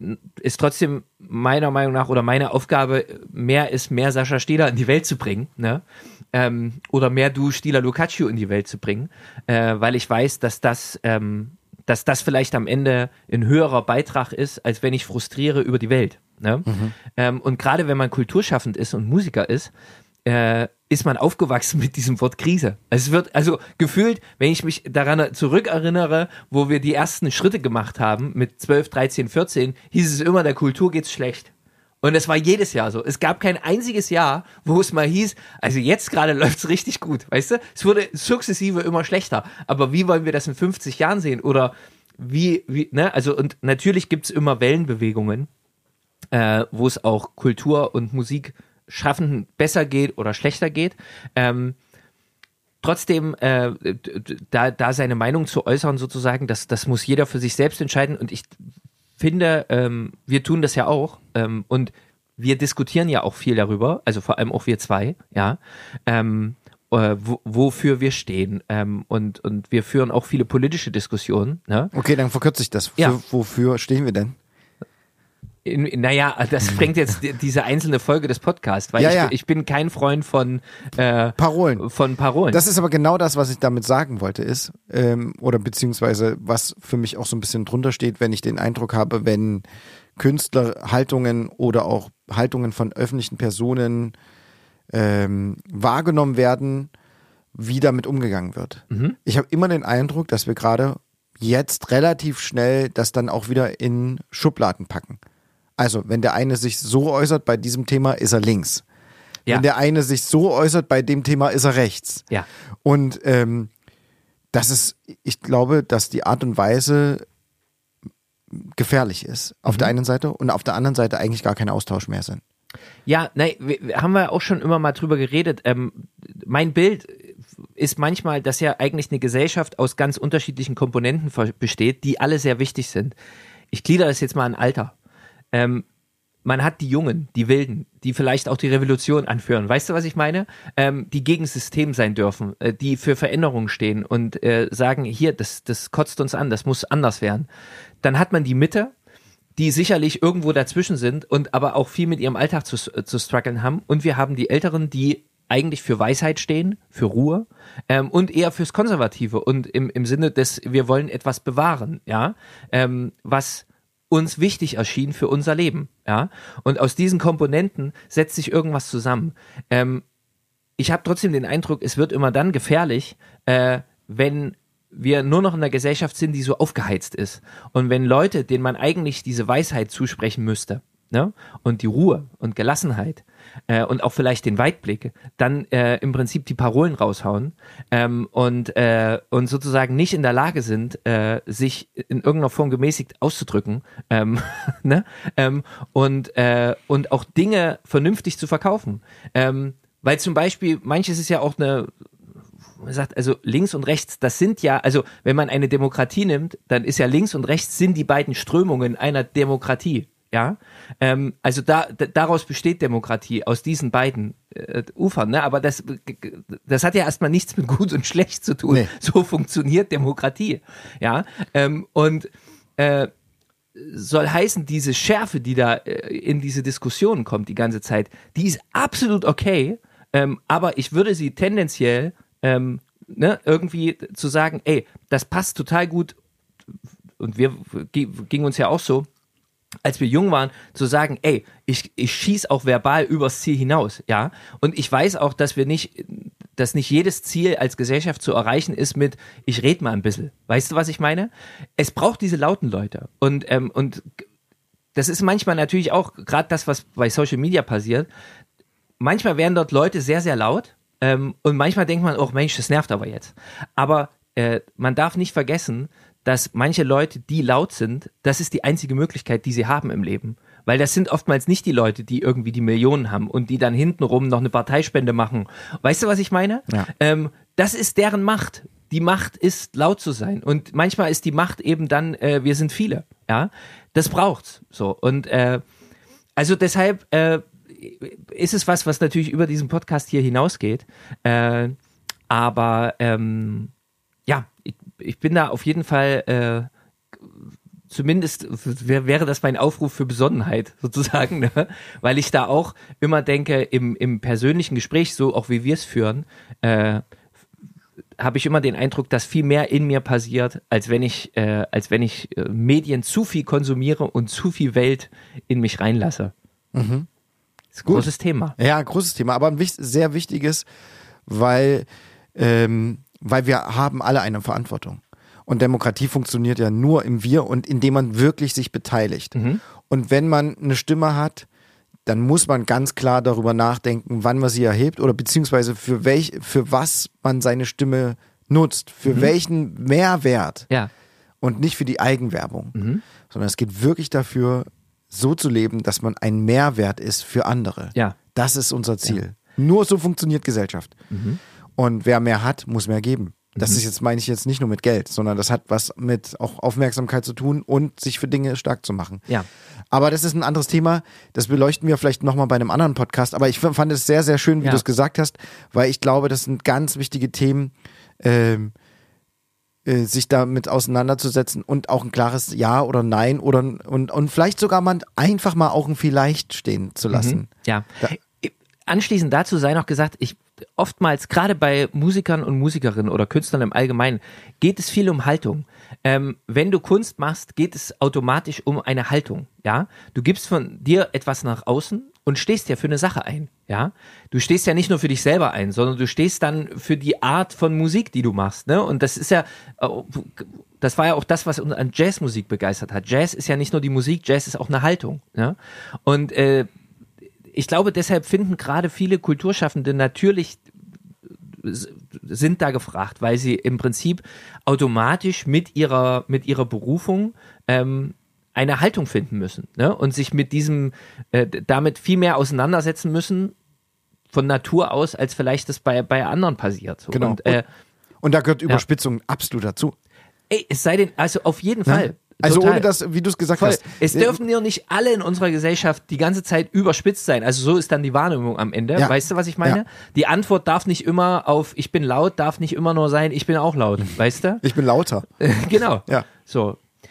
es trotzdem meiner Meinung nach oder meine Aufgabe mehr ist, mehr Sascha Stieler in die Welt zu bringen, ne? Ähm, oder mehr du Stieler Lucaccio in die Welt zu bringen, äh, weil ich weiß, dass das ähm, dass das vielleicht am Ende ein höherer Beitrag ist, als wenn ich frustriere über die Welt. Ne? Mhm. Ähm, und gerade wenn man kulturschaffend ist und Musiker ist, äh, ist man aufgewachsen mit diesem Wort Krise. Also es wird, also gefühlt, wenn ich mich daran zurückerinnere, wo wir die ersten Schritte gemacht haben, mit zwölf, dreizehn, vierzehn, hieß es immer, der Kultur geht's schlecht. Und es war jedes Jahr so. Es gab kein einziges Jahr, wo es mal hieß, also jetzt gerade läuft's richtig gut, weißt du? Es wurde sukzessive immer schlechter. Aber wie wollen wir das in fünfzig Jahren sehen? Oder wie, wie, ne? Also, und natürlich gibt's immer Wellenbewegungen, äh, wo es auch Kultur und Musik Schaffenden besser geht oder schlechter geht. Ähm, trotzdem, äh, da, da seine Meinung zu äußern sozusagen, das, das muss jeder für sich selbst entscheiden. Und ich finde, ähm, wir tun das ja auch ähm, und wir diskutieren ja auch viel darüber, also vor allem auch wir zwei, ja, ähm, äh, wo, wofür wir stehen ähm, und, und wir führen auch viele politische Diskussionen. Ne? Okay, dann verkürze ich das. Für, Ja. Wofür stehen wir denn? In, in, naja, das sprengt jetzt die, diese einzelne Folge des Podcasts, weil Ja, ich, ja. ich bin kein Freund von äh, Parolen. Von Parolen. Das ist aber genau das, was ich damit sagen wollte, ist, ähm, oder beziehungsweise was für mich auch so ein bisschen drunter steht, wenn ich den Eindruck habe, wenn Künstler Haltungen oder auch Haltungen von öffentlichen Personen ähm, wahrgenommen werden, wie damit umgegangen wird. Mhm. Ich habe immer den Eindruck, dass wir gerade jetzt relativ schnell das dann auch wieder in Schubladen packen. Also, wenn der eine sich so äußert bei diesem Thema, ist er links. Ja. Wenn der eine sich so äußert bei dem Thema, ist er rechts. Ja. Und ähm, das ist, ich glaube, dass die Art und Weise gefährlich ist. Auf Mhm. der einen Seite und auf der anderen Seite eigentlich gar kein Austausch mehr sind. Ja, nein, wir, haben wir auch schon immer mal drüber geredet. Ähm, mein Bild ist manchmal, dass ja eigentlich eine Gesellschaft aus ganz unterschiedlichen Komponenten besteht, die alle sehr wichtig sind. Ich gliedere das jetzt mal an Alter. Ähm, man hat die Jungen, die Wilden, die vielleicht auch die Revolution anführen. Weißt du, was ich meine? Ähm, die gegen das System sein dürfen, äh, die für Veränderungen stehen und äh, sagen, hier, das, das kotzt uns an, das muss anders werden. Dann hat man die Mitte, die sicherlich irgendwo dazwischen sind und aber auch viel mit ihrem Alltag zu, zu strugglen haben. Und wir haben die Älteren, die eigentlich für Weisheit stehen, für Ruhe ähm, und eher fürs Konservative und im, im Sinne des, wir wollen etwas bewahren, ja, ähm, was uns wichtig erschien für unser Leben, ja, und aus diesen Komponenten setzt sich irgendwas zusammen. Ähm, ich habe trotzdem den Eindruck, es wird immer dann gefährlich, äh, wenn wir nur noch in einer Gesellschaft sind, die so aufgeheizt ist und wenn Leute, denen man eigentlich diese Weisheit zusprechen müsste, ne, und die Ruhe und Gelassenheit äh, und auch vielleicht den Weitblick, dann äh, im Prinzip die Parolen raushauen ähm, und, äh, und sozusagen nicht in der Lage sind, äh, sich in irgendeiner Form gemäßigt auszudrücken ähm, ne? ähm, und, äh, und auch Dinge vernünftig zu verkaufen. Ähm, weil zum Beispiel, manches ist ja auch eine, man sagt, also links und rechts, das sind ja, also wenn man eine Demokratie nimmt, dann ist ja links und rechts sind die beiden Strömungen einer Demokratie. Ja, ähm, also da, da daraus besteht Demokratie, aus diesen beiden äh, Ufern, ne? Aber das, das hat ja erstmal nichts mit gut und schlecht zu tun. Nee. So funktioniert Demokratie. Ja, ähm, und äh, soll heißen, diese Schärfe, die da äh, in diese Diskussionen kommt die ganze Zeit, die ist absolut okay, ähm, aber ich würde sie tendenziell ähm, ne, irgendwie zu sagen, ey, das passt total gut und wir g- ging uns ja auch so, als wir jung waren, zu sagen, ey, ich, ich schieß auch verbal übers Ziel hinaus, ja. Und ich weiß auch, dass wir nicht, dass nicht jedes Ziel als Gesellschaft zu erreichen ist mit, ich red mal ein bisschen. Weißt du, was ich meine? Es braucht diese lauten Leute. Und, ähm, und das ist manchmal natürlich auch gerade das, was bei Social Media passiert. Manchmal werden dort Leute sehr, sehr laut. Ähm, und manchmal denkt man, oh Mensch, das nervt aber jetzt. Aber äh, man darf nicht vergessen, dass manche Leute, die laut sind, das ist die einzige Möglichkeit, die sie haben im Leben. Weil das sind oftmals nicht die Leute, die irgendwie die Millionen haben und die dann hintenrum noch eine Parteispende machen. Weißt du, was ich meine? Ja. Ähm, das ist deren Macht. Die Macht ist, laut zu sein. Und manchmal ist die Macht eben dann, äh, wir sind viele. Ja, das braucht's. So. Und äh, also deshalb äh, ist es was, was natürlich über diesen Podcast hier hinausgeht. Äh, aber ähm, ja, ich, ich bin da auf jeden Fall, äh, zumindest wär, wäre das mein Aufruf für Besonnenheit sozusagen, ne? Weil ich da auch immer denke, im, im persönlichen Gespräch, so auch wie wir es führen, äh, habe ich immer den Eindruck, dass viel mehr in mir passiert, als wenn ich, äh, als wenn ich äh, Medien zu viel konsumiere und zu viel Welt in mich reinlasse. Mhm. Das ist ein großes Thema. Ja, großes Thema, aber ein wich- sehr wichtiges, weil ähm, weil wir haben alle eine Verantwortung. Und Demokratie funktioniert ja nur im Wir und indem man wirklich sich beteiligt. Mhm. Und wenn man eine Stimme hat, dann muss man ganz klar darüber nachdenken, wann man sie erhebt oder beziehungsweise für welch, für was man seine Stimme nutzt, für mhm. welchen Mehrwert ja. und nicht für die Eigenwerbung, mhm. sondern es geht wirklich dafür, so zu leben, dass man ein Mehrwert ist für andere. Ja. Das ist unser Ziel. Ja. Nur so funktioniert Gesellschaft. Mhm. Und wer mehr hat, muss mehr geben. Das mhm. ist jetzt, meine ich jetzt nicht nur mit Geld, sondern das hat was mit auch Aufmerksamkeit zu tun und sich für Dinge stark zu machen. Ja. Aber das ist ein anderes Thema, das beleuchten wir vielleicht nochmal bei einem anderen Podcast, aber ich fand es sehr, sehr schön, wie ja. du es gesagt hast, weil ich glaube, das sind ganz wichtige Themen, ähm, äh, sich damit auseinanderzusetzen und auch ein klares Ja oder Nein oder und, und vielleicht sogar mal einfach mal auch ein Vielleicht stehen zu lassen. Mhm. Ja. Da. Anschließend dazu sei noch gesagt, ich oftmals, gerade bei Musikern und Musikerinnen oder Künstlern im Allgemeinen, geht es viel um Haltung. Ähm, wenn du Kunst machst, geht es automatisch um eine Haltung. Ja, du gibst von dir etwas nach außen und stehst ja für eine Sache ein. Ja, du stehst ja nicht nur für dich selber ein, sondern du stehst dann für die Art von Musik, die du machst. Ne? Und das ist ja, das war ja auch das, was uns an Jazzmusik begeistert hat. Jazz ist ja nicht nur die Musik, Jazz ist auch eine Haltung. Ja? Und äh, ich glaube, deshalb finden gerade viele Kulturschaffende natürlich, sind da gefragt, weil sie im Prinzip automatisch mit ihrer, mit ihrer Berufung ähm, eine Haltung finden müssen, ne? Und sich mit diesem, äh, damit viel mehr auseinandersetzen müssen von Natur aus, als vielleicht das bei, bei anderen passiert. So. Genau. Und, äh, und da gehört Überspitzung ja. absolut dazu. Ey, es sei denn, also auf jeden Fall. Ja. Also Total. ohne das, wie du es gesagt Voll. hast. Es dürfen ja nicht alle in unserer Gesellschaft die ganze Zeit überspitzt sein. Also so ist dann die Wahrnehmung am Ende. Ja. Weißt du, was ich meine? Ja. Die Antwort darf nicht immer auf ich bin laut, darf nicht immer nur sein, ich bin auch laut. Weißt du? Ich bin lauter. Genau. Ja. So.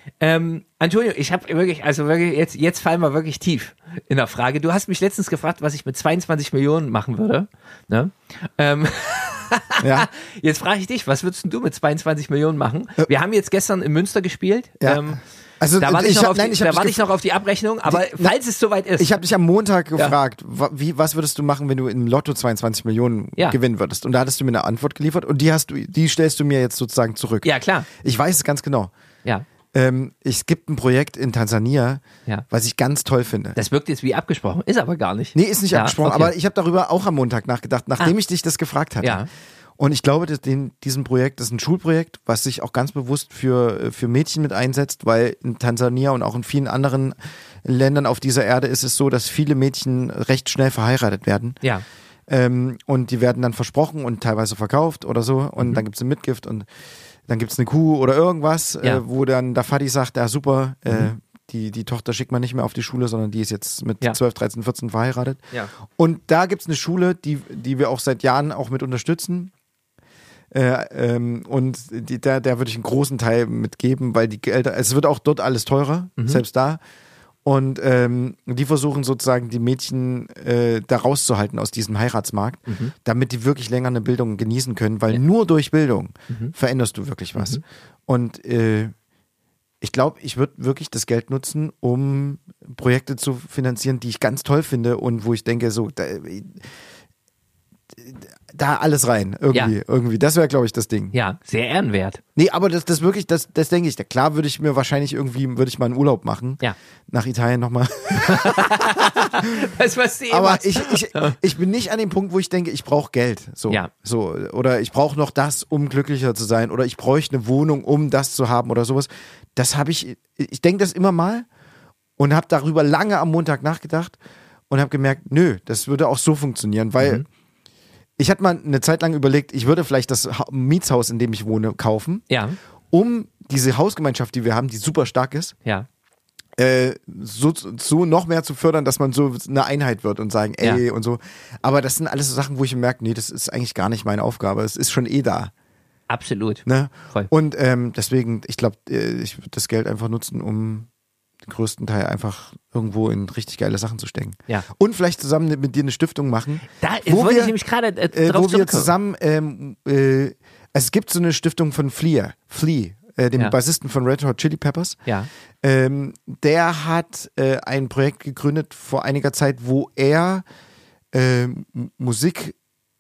Ähm, Antonio, ich habe wirklich, also wirklich, jetzt, jetzt fallen wir wirklich tief in der Frage. Du hast mich letztens gefragt, was ich mit zweiundzwanzig Millionen machen würde. Ne? Ähm, Ja. Jetzt frage ich dich, was würdest du mit zweiundzwanzig Millionen machen? Wir haben jetzt gestern in Münster gespielt. Ja. Ähm, Also da warte ich, ich noch, hab, auf nein, die, ich hab da dich warte gef- ich noch auf die Abrechnung, aber Die- falls es soweit ist. Ich habe dich am Montag gefragt, wa- wie, was würdest du machen, wenn du im Lotto zweiundzwanzig Millionen Ja. gewinnen würdest? Und da hattest du mir eine Antwort geliefert und die hast du, die stellst du mir jetzt sozusagen zurück. Ja, klar. Ich weiß es ganz genau. Ja, Ähm, es gibt ein Projekt in Tansania, ja. was ich ganz toll finde. Das wirkt jetzt wie abgesprochen, ist aber gar nicht. Nee, ist nicht Ja, abgesprochen, okay. aber ich habe darüber auch am Montag nachgedacht, nachdem Ah. ich dich das gefragt hatte. Ja. Und ich glaube, dass den, diesem Projekt, das ist ein Schulprojekt, was sich auch ganz bewusst für, für Mädchen mit einsetzt, weil in Tansania und auch in vielen anderen Ländern auf dieser Erde ist es so, dass viele Mädchen recht schnell verheiratet werden. Ja, Ähm, und die werden dann versprochen und teilweise verkauft oder so. Und Mhm. dann gibt's eine Mitgift und dann gibt's eine Kuh oder irgendwas, Ja. äh, wo dann der Vati sagt, ja super, äh, Mhm. die, die Tochter schickt man nicht mehr auf die Schule, sondern die ist jetzt mit Ja. zwölf, dreizehn, vierzehn verheiratet. ja. Und da gibt's eine Schule, die, die wir auch seit Jahren auch mit unterstützen. Äh, ähm, und die, da, da würde ich einen großen Teil mitgeben, weil die Gelder, es wird auch dort alles teurer, Mhm. selbst da. Und ähm, die versuchen sozusagen die Mädchen äh, da rauszuhalten aus diesem Heiratsmarkt, Mhm. damit die wirklich länger eine Bildung genießen können, weil nur durch Bildung Mhm. veränderst du wirklich was. Mhm. Und äh, ich glaube, ich würde wirklich das Geld nutzen, um Projekte zu finanzieren, die ich ganz toll finde und wo ich denke, so da, da alles rein, irgendwie, Ja. irgendwie. Das wäre, glaube ich, das Ding. Ja, sehr ehrenwert. Nee, aber das, das wirklich, das, das denke ich. Klar würde ich mir wahrscheinlich irgendwie, würde ich mal einen Urlaub machen. Ja. Nach Italien nochmal. Das was du Aber ich, ich, ich bin nicht an dem Punkt, wo ich denke, ich brauche Geld. So, Ja. so. Oder ich brauche noch das, um glücklicher zu sein. Oder ich bräuchte eine Wohnung, um das zu haben oder sowas. Das habe ich, ich denke das immer mal und habe darüber lange am Montag nachgedacht und habe gemerkt, nö, das würde auch so funktionieren, weil Mhm. ich hatte mal eine Zeit lang überlegt, ich würde vielleicht das Ha- Mietshaus, in dem ich wohne, kaufen, Ja, um diese Hausgemeinschaft, die wir haben, die super stark ist, ja, äh, so, so noch mehr zu fördern, dass man so eine Einheit wird und sagen, ey Ja. und so. Aber das sind alles so Sachen, wo ich merke, nee, das ist eigentlich gar nicht meine Aufgabe. Es ist schon eh da. absolut. Ne? Voll. Und ähm, deswegen, ich glaube, ich würde das Geld einfach nutzen, um den größten Teil einfach irgendwo in richtig geile Sachen zu stecken. Ja. Und vielleicht zusammen mit dir eine Stiftung machen. Da wo wollte wir- ich nämlich gerade äh, äh, drauf wo wir zurückkommen. zusammen, ähm, äh, es gibt so eine Stiftung von Flea, Flea, äh, dem Ja. Bassisten von Red Hot Chili Peppers. Ja, Ähm, der hat äh, ein Projekt gegründet vor einiger Zeit, wo er äh, M- Musikunterricht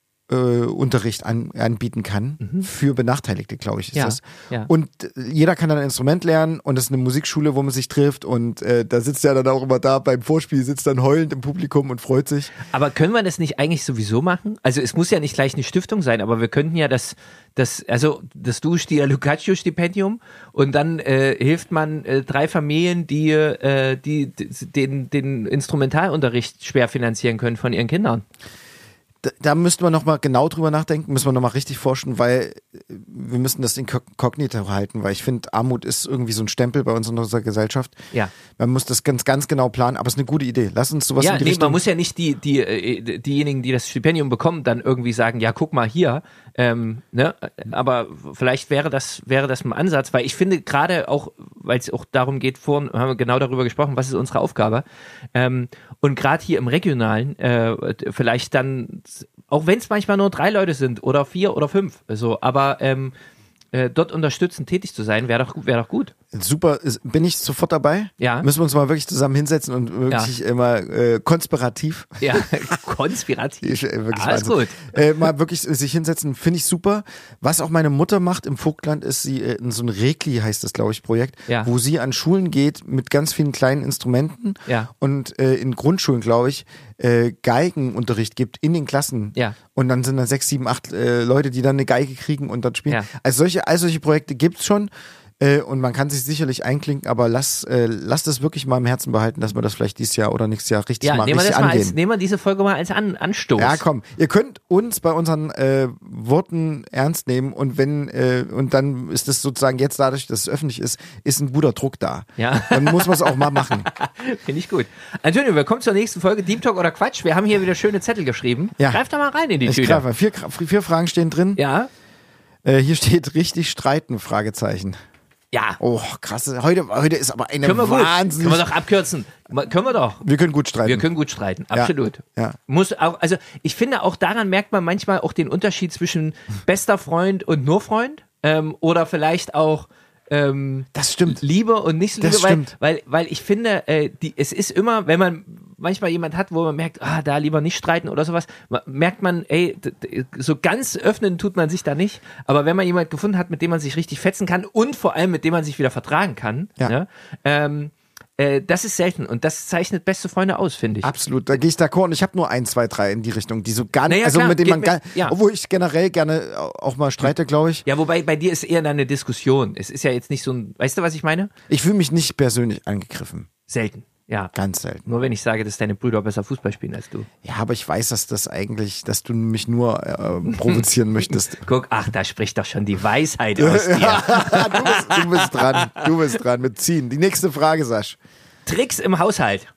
äh, Unterricht an, anbieten kann Mhm. für Benachteiligte, glaube ich, ist Ja, das. ja. Und äh, jeder kann dann ein Instrument lernen und es ist eine Musikschule, wo man sich trifft und äh, da sitzt er dann auch immer da beim Vorspiel, sitzt dann heulend im Publikum und freut sich. aber können wir das nicht eigentlich sowieso machen? Also es muss ja nicht gleich eine Stiftung sein, aber wir könnten ja das, das also das Duschtia Lucaccio Stipendium und dann äh, hilft man äh, drei Familien, die, äh, die d- den, den Instrumentalunterricht schwer finanzieren können von ihren Kindern. Da, da müssten wir nochmal genau drüber nachdenken, müssen wir nochmal richtig forschen, weil äh, wir müssen das inkognito halten, weil ich finde, Armut ist irgendwie so ein Stempel bei uns in unserer Gesellschaft. Ja. Man muss das ganz, ganz genau planen, aber es ist eine gute Idee. Lass uns sowas Ja, in die nee, Richtung... man muss ja nicht die, die, äh, diejenigen, die das Stipendium bekommen, dann irgendwie sagen, ja, guck mal hier, ähm, ne, aber vielleicht wäre das, wäre das ein Ansatz, weil ich finde gerade auch, weil es auch darum geht, vorhin haben wir genau darüber gesprochen, was ist unsere Aufgabe, ähm, und gerade hier im Regionalen, äh, vielleicht dann, auch wenn es manchmal nur drei Leute sind oder vier oder fünf, so, aber ähm, äh, dort unterstützend tätig zu sein, wäre doch, wäre doch gut. Super, ist- bin ich sofort dabei? Ja. Müssen wir uns mal wirklich zusammen hinsetzen und wirklich immer äh, konspirativ. Ja, konspirativ. Ich, äh, wirklich Alles Wahnsinn. gut. Äh, mal wirklich sich hinsetzen, finde ich super. Was auch meine Mutter macht im Vogtland, ist sie äh, in so ein Rekli, heißt das, glaube ich, Projekt, Ja. wo sie an Schulen geht mit ganz vielen kleinen Instrumenten Ja. und äh, in Grundschulen, glaube ich, äh, Geigenunterricht gibt in den Klassen. Ja. Und dann sind da sechs, sieben, acht äh, Leute, die dann eine Geige kriegen und dann spielen. Ja. Also solche, all solche Projekte gibt's schon. Äh, und man kann sich sicherlich einklinken, aber lass, äh, lass das wirklich mal im Herzen behalten, dass wir das vielleicht dieses Jahr oder nächstes Jahr richtig Ja, mal nehmen wir richtig das mal angehen. als, nehmen wir diese Folge mal als An Anstoß. Ja, komm. Ihr könnt uns bei unseren äh, Worten ernst nehmen und wenn äh, und dann ist es sozusagen jetzt dadurch, dass es öffentlich ist, ist ein guter Druck da. Ja. Dann muss man es auch mal machen. Finde ich gut. Antonio, wir kommen zur nächsten Folge Deep Talk oder Quatsch. Wir haben hier wieder schöne Zettel geschrieben. Ja. Greif da mal rein in die Ich Tüte. greife mal. Vier, vier Fragen stehen drin. Ja, Äh, hier steht richtig streiten, Fragezeichen. Ja. Oh, krass. Heute, heute ist aber eine Können wir Wahnsinn. gut. Können wir doch abkürzen. Können wir doch. Wir können gut streiten. Wir können gut streiten, absolut. Ja, ja. Muss auch, also ich finde auch daran merkt man manchmal auch den Unterschied zwischen bester Freund und nur Freund ähm, oder vielleicht auch ähm, Das stimmt. Liebe und nicht so Liebe, Das weil, stimmt. weil, weil ich finde, äh, die, es ist immer, wenn man manchmal jemand hat, wo man merkt, ah, da lieber nicht streiten oder sowas, ma- merkt man, ey, d- d- so ganz öffnen tut man sich da nicht, aber wenn man jemand gefunden hat, mit dem man sich richtig fetzen kann und vor allem mit dem man sich wieder vertragen kann, Ja. ne, ähm, äh, das ist selten und das zeichnet beste Freunde aus, finde ich. Absolut, da gehe ich d'accord und ich habe nur ein, zwei, drei in die Richtung, die so gar nicht, Naja, also klar, mit denen geht man mir- gar, ja. obwohl ich generell gerne auch mal streite, glaube ich. Ja, wobei bei dir ist eher eine Diskussion. Es ist ja jetzt nicht so ein, weißt du, was ich meine? Ich fühle mich nicht persönlich angegriffen, Selten, ja. ganz selten. Nur wenn ich sage, dass deine Brüder besser Fußball spielen als du. Ja, aber ich weiß, dass das eigentlich, dass du mich nur äh, provozieren möchtest. Guck, ach, da spricht doch schon die Weisheit aus dir. du, bist, du bist dran, du bist dran mit ziehen. Die nächste Frage, Sasch. Tricks im Haushalt.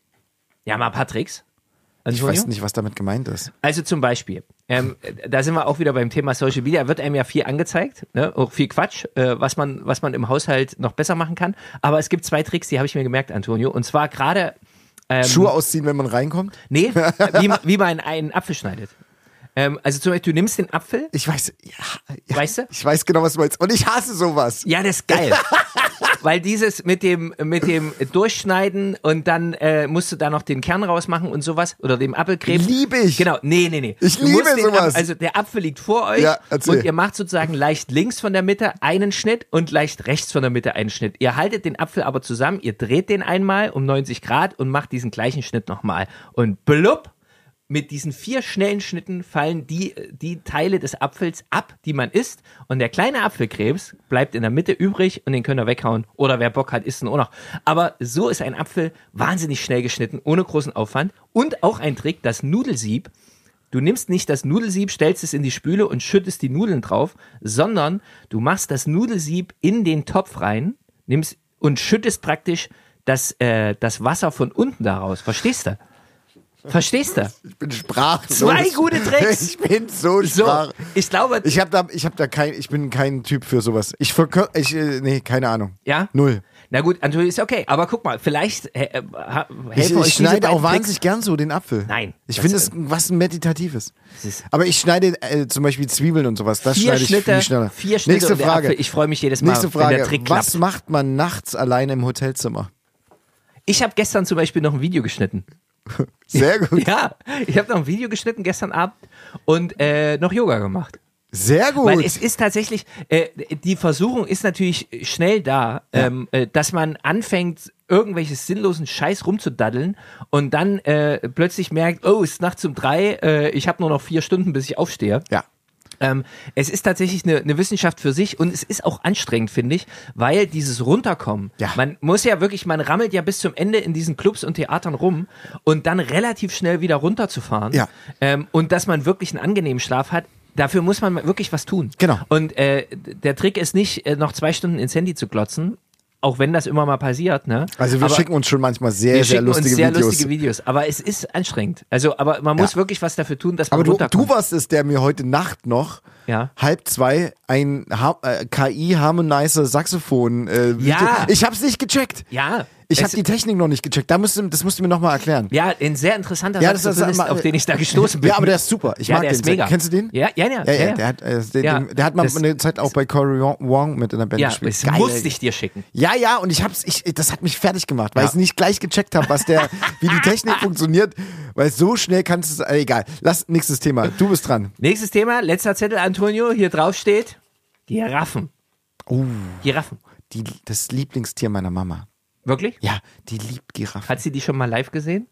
Ja, mal ein paar Tricks. Ich Antonio? weiß nicht, was damit gemeint ist. Also zum Beispiel, ähm, da sind wir auch wieder beim Thema Social Media, wird einem ja viel angezeigt, ne? Auch viel Quatsch, äh, was man, was man im Haushalt noch besser machen kann. Aber es gibt zwei Tricks, die habe ich mir gemerkt, Antonio. Und zwar gerade, ähm, Schuhe ausziehen, wenn man reinkommt? nee, wie, wie man einen Apfel schneidet. Ähm, also zum Beispiel, du nimmst den Apfel, Ich weiß, ja, ja, weißt du? ich weiß genau, was du meinst. Und ich hasse sowas. Ja, das ist geil. Weil dieses mit dem, mit dem Durchschneiden und dann äh, musst du da noch den Kern rausmachen und sowas oder dem Apfelkrebs. Liebe ich. Genau, nee, nee, nee. Ich Du liebe musst den sowas. Apfel, also der Apfel liegt vor euch Ja, erzähl. und ihr macht sozusagen leicht links von der Mitte einen Schnitt und leicht rechts von der Mitte einen Schnitt. Ihr haltet den Apfel aber zusammen, ihr dreht den einmal um neunzig Grad und macht diesen gleichen Schnitt nochmal. Und blub, mit diesen vier schnellen Schnitten fallen die, die Teile des Apfels ab, die man isst. Und der kleine Apfelkrebs bleibt in der Mitte übrig und den könnt ihr weghauen. Oder wer Bock hat, isst ihn auch noch. Aber so ist ein Apfel wahnsinnig schnell geschnitten, ohne großen Aufwand. Und auch ein Trick, das Nudelsieb. Du nimmst nicht das Nudelsieb, stellst es in die Spüle und schüttest die Nudeln drauf, sondern du machst das Nudelsieb in den Topf rein, nimmst und schüttest praktisch das, äh, das Wasser von unten daraus. Verstehst du? Verstehst du? Ich bin sprachlos. Zwei gute Tricks. Ich bin so So, sprachlos. ich glaube, Ich habe da, ich habe da kein, ich bin kein Typ für sowas. Ich verkör, ich, äh, nee, keine Ahnung. ja? Null. Na gut, Antonio, ist okay. Aber guck mal, vielleicht äh, äh, ha- Ich, helfen euch ich diese schneide beiden auch wahnsinnig Tricks. gern so den Apfel. Nein, Ich das, finde es äh, was Meditatives. Das ist Aber ich schneide äh, zum Beispiel Zwiebeln und sowas. Das vier schneide ich Schnitte, viel schneller. vier Schnitte Nächste und der Frage. Apfel. Ich freue mich jedes Mal, Nächste wenn der Frage. Trick Was klappt. macht man nachts alleine im Hotelzimmer? Ich habe gestern zum Beispiel noch ein Video geschnitten. Sehr gut. Ja, ich habe noch ein Video geschnitten gestern Abend und äh, noch Yoga gemacht. Sehr gut. Weil es ist tatsächlich, äh, die Versuchung ist natürlich schnell da, Ja. ähm, äh, dass man anfängt, irgendwelches sinnlosen Scheiß rumzudaddeln und dann äh, plötzlich merkt, oh, es ist nachts um drei, äh, ich habe nur noch vier Stunden, bis ich aufstehe. ja. Ähm, es ist tatsächlich eine, eine Wissenschaft für sich und es ist auch anstrengend, finde ich, weil dieses Runterkommen, Ja. man muss ja wirklich, man rammelt ja bis zum Ende in diesen Clubs und Theatern rum und dann relativ schnell wieder runterzufahren Ja. ähm, und dass man wirklich einen angenehmen Schlaf hat, dafür muss man wirklich was tun. Genau. Und äh, der Trick ist nicht, äh, noch zwei Stunden ins Handy zu glotzen, auch wenn das immer mal passiert, ne? Also wir Aber schicken uns schon manchmal sehr, wir sehr schicken lustige uns sehr Videos. lustige Videos, aber es ist anstrengend. Also, aber man muss Ja. wirklich was dafür tun, dass man Aber du, runterkommt. du warst es, der mir heute Nacht noch Ja. halb zwei ein ha äh, K I-Harmonizer Saxophon äh, Ja. Video. Ich hab's nicht gecheckt. Ja. Ich es- habe die Technik noch nicht gecheckt. Da musst du, das musst du mir nochmal erklären. Ja, ein sehr interessanter Ja, ja, das ist- Saxophonist, mal- auf den ich da gestoßen bin. Ja, aber der ist super. Ich ja, mag der den. ist mega. Kennst du den? Ja, ja, ja. Ja, ja, ja, Der, hat, äh, der, Ja, der, der hat mal das- eine Zeit auch bei Corey Wong mit in der Band ja, gespielt. das Geil. musste ich dir schicken. Ja, ja, und ich hab's, ich, das hat mich fertig gemacht, weil Ja. ich es nicht gleich gecheckt habe, was der, wie die Technik funktioniert, weil so schnell kannst du es, äh, egal. Lass, nächstes Thema. Du bist dran. Nächstes Thema, letzter Zettel, Antonio, hier drauf steht Giraffen. Oh, Giraffen. die, das Lieblingstier meiner Mama. Wirklich? Ja, die liebt Giraffen. Hat sie die schon mal live gesehen?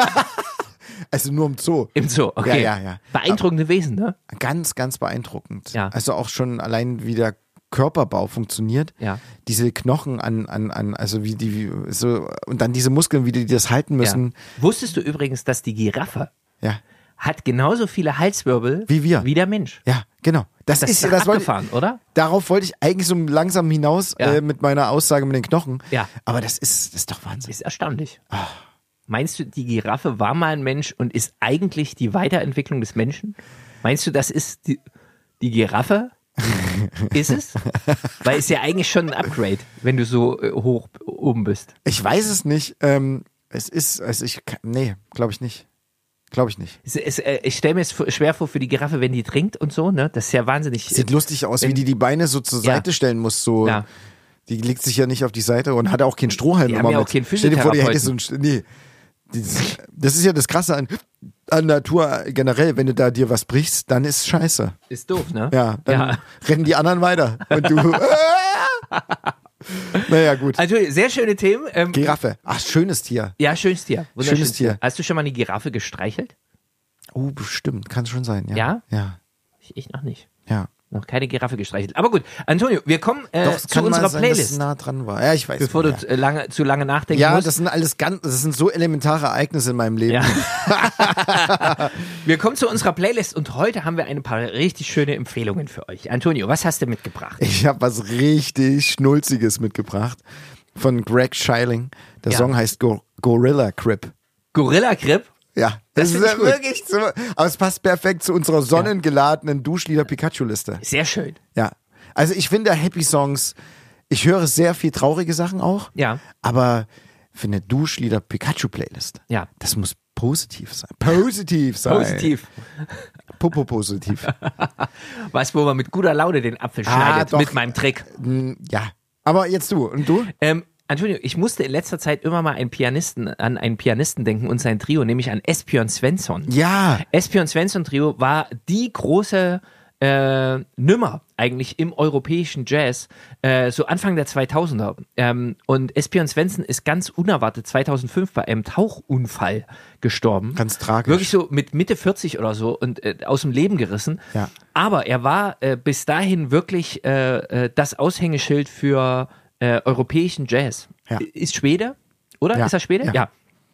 Also nur im Zoo. Im Zoo, okay. Ja, ja, ja. Beeindruckende Wesen, ne? Ganz, ganz beeindruckend. Ja. Also auch schon allein wie der Körperbau funktioniert. Ja. Diese Knochen an, an, an, also wie die, wie, so, und dann diese Muskeln, wie die das halten müssen. Ja. Wusstest du übrigens, dass die Giraffe Ja. hat genauso viele Halswirbel Wie wir. wie der Mensch? Ja, genau. Das, Das ist, ist das wollte, abgefahren, oder? darauf wollte ich eigentlich so langsam hinaus Ja. äh, mit meiner Aussage mit den Knochen. Ja. Aber das ist, das ist doch Wahnsinn. Ist erstaunlich. Meinst du, die Giraffe war mal ein Mensch und ist eigentlich die Weiterentwicklung des Menschen? Meinst du, das ist die, die Giraffe? Ist es? Weil es ja eigentlich schon ein Upgrade, wenn du so äh, hoch oben bist. Ich weiß es nicht. Ähm, es ist, also ich, nee, glaube ich nicht. Glaube ich nicht. Es, es, äh, ich stelle mir es schwer vor für die Giraffe, wenn die trinkt und so, ne? Das ist ja wahnsinnig. Sieht lustig aus, wenn, wie die die Beine so zur Ja. Seite stellen muss. So. Ja. Die legt sich ja nicht auf die Seite und hat auch keinen Strohhalm Die immer haben ja mit. auch keinen Stell dir vor, die hätte so Physiotherapeuten. ein, nee. Das, das ist ja das Krasse an, an Natur generell. Wenn du da dir was brichst, dann ist scheiße. Ist doof, ne? Ja, dann Ja. rennen die anderen weiter. Und du. Naja, gut. Also, sehr schöne Themen. Ähm, Giraffe. Ach, schönes Tier. ja, schönes Tier. Wunderschönes Schönes Tier. Hast du schon mal eine Giraffe gestreichelt? Oh, bestimmt. Kann schon sein, ja. Ja? Ja. Ich, ich noch nicht. Ja. Noch keine Giraffe gestreichelt. Aber gut, Antonio, wir kommen äh, Doch, es zu kann unserer mal sein, dass es Playlist. nah dran war. Ja, ich weiß. Bevor ja. du äh, lange, zu lange nachdenken Ja, musst. das sind alles ganz, das sind so elementare Ereignisse in meinem Leben. Ja. Wir kommen zu unserer Playlist und heute haben wir ein paar richtig schöne Empfehlungen für euch. Antonio, was hast du mitgebracht? Ich habe was richtig Schnulziges mitgebracht von Greg Scheiling. Der Ja. Song heißt Go Gorilla Grip. Gorilla Grip? Ja, Das das, find ist ich ja gut. wirklich so. Aber es passt perfekt zu unserer sonnengeladenen Duschlieder-Pikachu-Liste. Sehr schön. Ja. Also ich finde Happy Songs, ich höre sehr viel traurige Sachen auch. Ja. Aber für eine Duschlieder-Pikachu-Playlist, Ja. das muss positiv sein. Positiv sein. Positiv. Popo positiv. Was, wo man mit guter Laune den Apfel Ah, schneidet doch. mit meinem Trick. Mm, Ja. Aber jetzt du. Und du? Ähm, Antonio, ich musste in letzter Zeit immer mal einen Pianisten, an einen Pianisten denken und sein Trio, nämlich an Esbjörn Svensson. Ja. Esbjörn Svensson Trio war die große äh, Nummer eigentlich im europäischen Jazz, äh, so Anfang der zweitausender. Ähm, und Esbjörn Svensson ist ganz unerwartet zweitausendfünf bei einem Tauchunfall gestorben. Ganz tragisch. Wirklich so mit Mitte vierzig oder so und äh, aus dem Leben gerissen. Ja. Aber er war äh, bis dahin wirklich äh, äh, das Aushängeschild für äh, europäischen Jazz. Ja. Ist Schwede, oder? Ja. Ist er Schwede? Ja. Ja.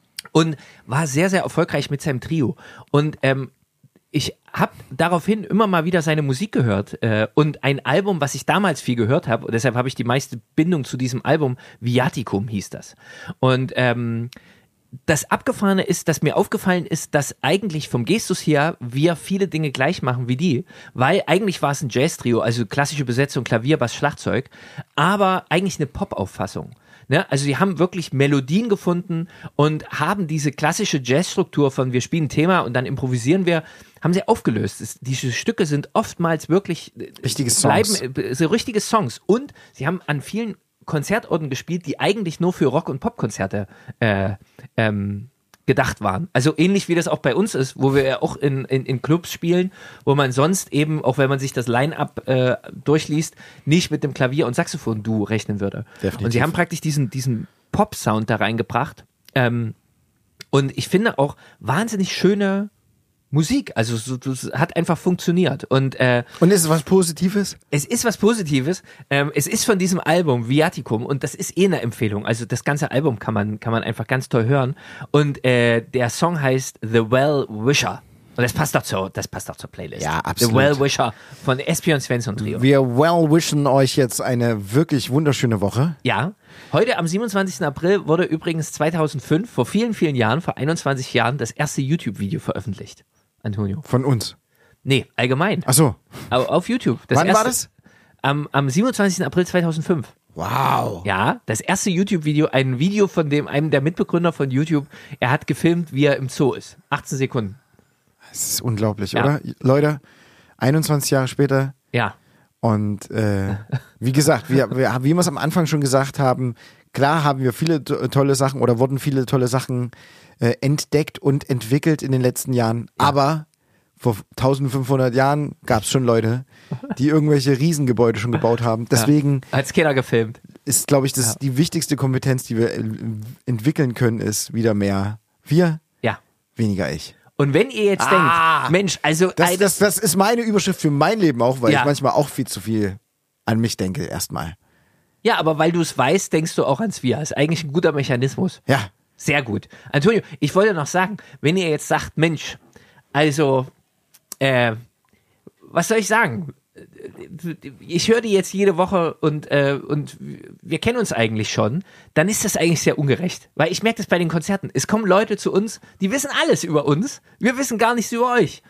Und war sehr, sehr erfolgreich mit seinem Trio. Und ähm, ich habe daraufhin immer mal wieder seine Musik gehört äh, und ein Album, was ich damals viel gehört habe, und deshalb habe ich die meiste Bindung zu diesem Album, Viaticum hieß das. Und ähm, das Abgefahrene ist, dass mir aufgefallen ist, dass eigentlich vom Gestus her wir viele Dinge gleich machen wie die, weil eigentlich war es ein Jazz-Trio, also klassische Besetzung, Klavier, Bass, Schlagzeug, aber eigentlich eine Pop-Auffassung. Ne? Also sie haben wirklich Melodien gefunden und haben diese klassische Jazzstruktur von wir spielen ein Thema und dann improvisieren wir, haben sie aufgelöst. Es, diese Stücke sind oftmals wirklich äh, Richtige Songs. bleiben, äh, so richtige Songs und sie haben an vielen Konzertorten gespielt, die eigentlich nur für Rock- und Popkonzerte äh, ähm, gedacht waren. Also ähnlich wie das auch bei uns ist, wo wir ja auch in, in, in Clubs spielen, wo man sonst eben, auch wenn man sich das Line-Up äh, durchliest, nicht mit dem Klavier- und Saxophon-Duo rechnen würde. Definitiv. Und sie haben praktisch diesen, diesen Pop-Sound da reingebracht. Ähm, und ich finde auch wahnsinnig schöne Musik. Also so, das hat einfach funktioniert. Und äh, Und ist es was Positives? es ist was Positives. Ähm, es ist von diesem Album Viaticum und das ist eh eine Empfehlung. Also das ganze Album kann man kann man einfach ganz toll hören. Und äh, der Song heißt The Well Wisher. Und das passt doch zur, das passt doch zur Playlist. Ja, absolut. The Well Wisher von Esbjörn Svensson Trio. Wir well wischen euch jetzt eine wirklich wunderschöne Woche. Ja. Heute am siebenundzwanzigsten April wurde übrigens zweitausendfünf, vor vielen, vielen Jahren, vor einundzwanzig Jahren, das erste YouTube-Video veröffentlicht. Antonio. Von uns. Nee, allgemein. Ach so. Aber auf YouTube. Das Wann erste, war das? Am, am siebenundzwanzigsten April zweitausendfünf. Wow. Ja, das erste YouTube-Video, ein Video von dem, einem der Mitbegründer von YouTube, er hat gefilmt, wie er im Zoo ist. achtzehn Sekunden. Das ist unglaublich, Ja. oder? Leute, einundzwanzig Jahre später Ja. und äh, wie gesagt, wir, wir, wie wir es am Anfang schon gesagt haben, klar haben wir viele to- tolle Sachen oder wurden viele tolle Sachen äh, entdeckt und entwickelt in den letzten Jahren, aber vor eintausendfünfhundert Jahren gab es schon Leute, die irgendwelche Riesengebäude schon gebaut haben. Deswegen Hat's keiner gefilmt. ist, glaube ich, das Ja. die wichtigste Kompetenz, die wir äh, entwickeln können, ist wieder mehr wir, Ja. weniger ich. Und wenn ihr jetzt Ah. denkt, Mensch, also Das, ein- das, das ist meine Überschrift für mein Leben auch, weil Ja. ich manchmal auch viel zu viel an mich denke erstmal. ja, aber weil du es weißt, denkst du auch ans Wir. Ist eigentlich ein guter Mechanismus. Ja, Sehr gut. Antonio, ich wollte noch sagen, wenn ihr jetzt sagt, Mensch, also, äh, was soll ich sagen? Ich höre die jetzt jede Woche und, äh, und wir kennen uns eigentlich schon, dann ist das eigentlich sehr ungerecht. Weil ich merke das bei den Konzerten. Es kommen Leute zu uns, die wissen alles über uns. Wir wissen gar nichts über euch.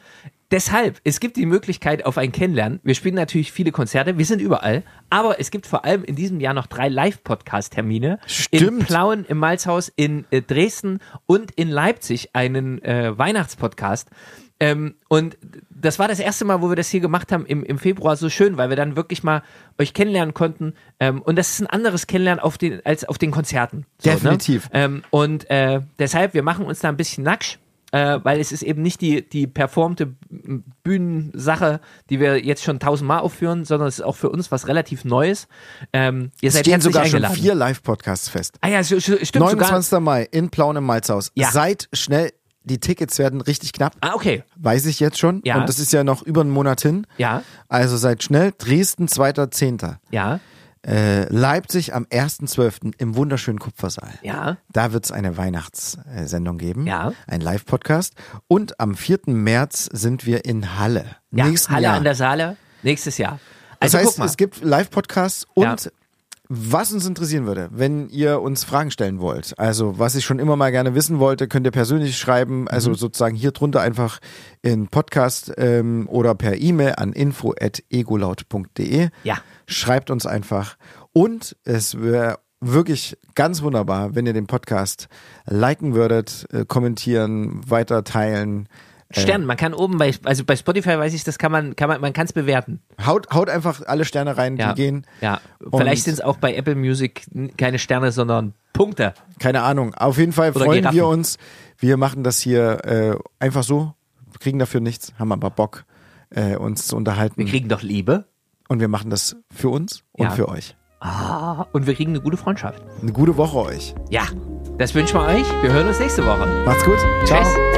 Deshalb, es gibt die Möglichkeit auf ein Kennenlernen. Wir spielen natürlich viele Konzerte, wir sind überall, aber es gibt vor allem in diesem Jahr noch drei Live-Podcast-Termine. Stimmt. In Plauen im Malzhaus, in äh, Dresden und in Leipzig einen äh, Weihnachtspodcast. Ähm, und das war das erste Mal, wo wir das hier gemacht haben im, im Februar, so schön, weil wir dann wirklich mal euch kennenlernen konnten. Ähm, und das ist ein anderes Kennenlernen auf den, als auf den Konzerten. So, Definitiv. Ne? Ähm, und äh, deshalb, wir machen uns da ein bisschen nacksch. Äh, weil es ist eben nicht die, die performte Bühnensache, die wir jetzt schon tausendmal aufführen, sondern es ist auch für uns was relativ Neues. Ähm, ihr Es seid stehen herzlich sogar schon eingeladen. vier Live-Podcasts fest. Ah ja, so, so, stimmt neunundzwanzigster sogar. Mai in Plauen im Malzhaus. Ja. Seid schnell, die Tickets werden richtig knapp. Ah, okay. Weiß ich jetzt schon. Ja. Und das ist ja noch über einen Monat hin. Ja, Also seid schnell. Dresden, zweiter Zehnter ja, Äh, Leipzig am ersten zwölften im wunderschönen Kupfersaal. ja. Da wird es eine Weihnachtssendung geben. Ja. Ein Live-Podcast. Und am vierten März sind wir in Halle. ja. Nächsten Halle Jahr. an der Saale, nächstes Jahr. Das Also heißt, guck mal. es gibt Live-Podcasts und Ja. was uns interessieren würde, wenn ihr uns Fragen stellen wollt, also was ich schon immer mal gerne wissen wollte, könnt ihr persönlich schreiben, also Mhm. sozusagen hier drunter einfach in Podcast ähm, oder per E-Mail an info at egolaut punkt de. Ja. Schreibt uns einfach und es wäre wirklich ganz wunderbar, wenn ihr den Podcast liken würdet, äh, kommentieren, weiter teilen. Stern, man kann oben bei, also bei Spotify weiß ich, das kann man, kann man, man kann es bewerten. Haut, haut einfach alle Sterne rein, Ja. die gehen. Ja. Und- Vielleicht sind es auch bei Apple Music keine Sterne, sondern Punkte. Keine Ahnung. Auf jeden Fall Oder freuen Giraffen. wir uns. Wir machen das hier äh, einfach so, kriegen dafür nichts, haben aber Bock, äh, uns zu unterhalten. Wir kriegen doch Liebe. Und wir machen das für uns und Ja. für euch. Ah, und wir kriegen eine gute Freundschaft. Eine gute Woche euch. Ja, das wünschen wir euch. Wir hören uns nächste Woche. Macht's gut. Ciao. Tschüss.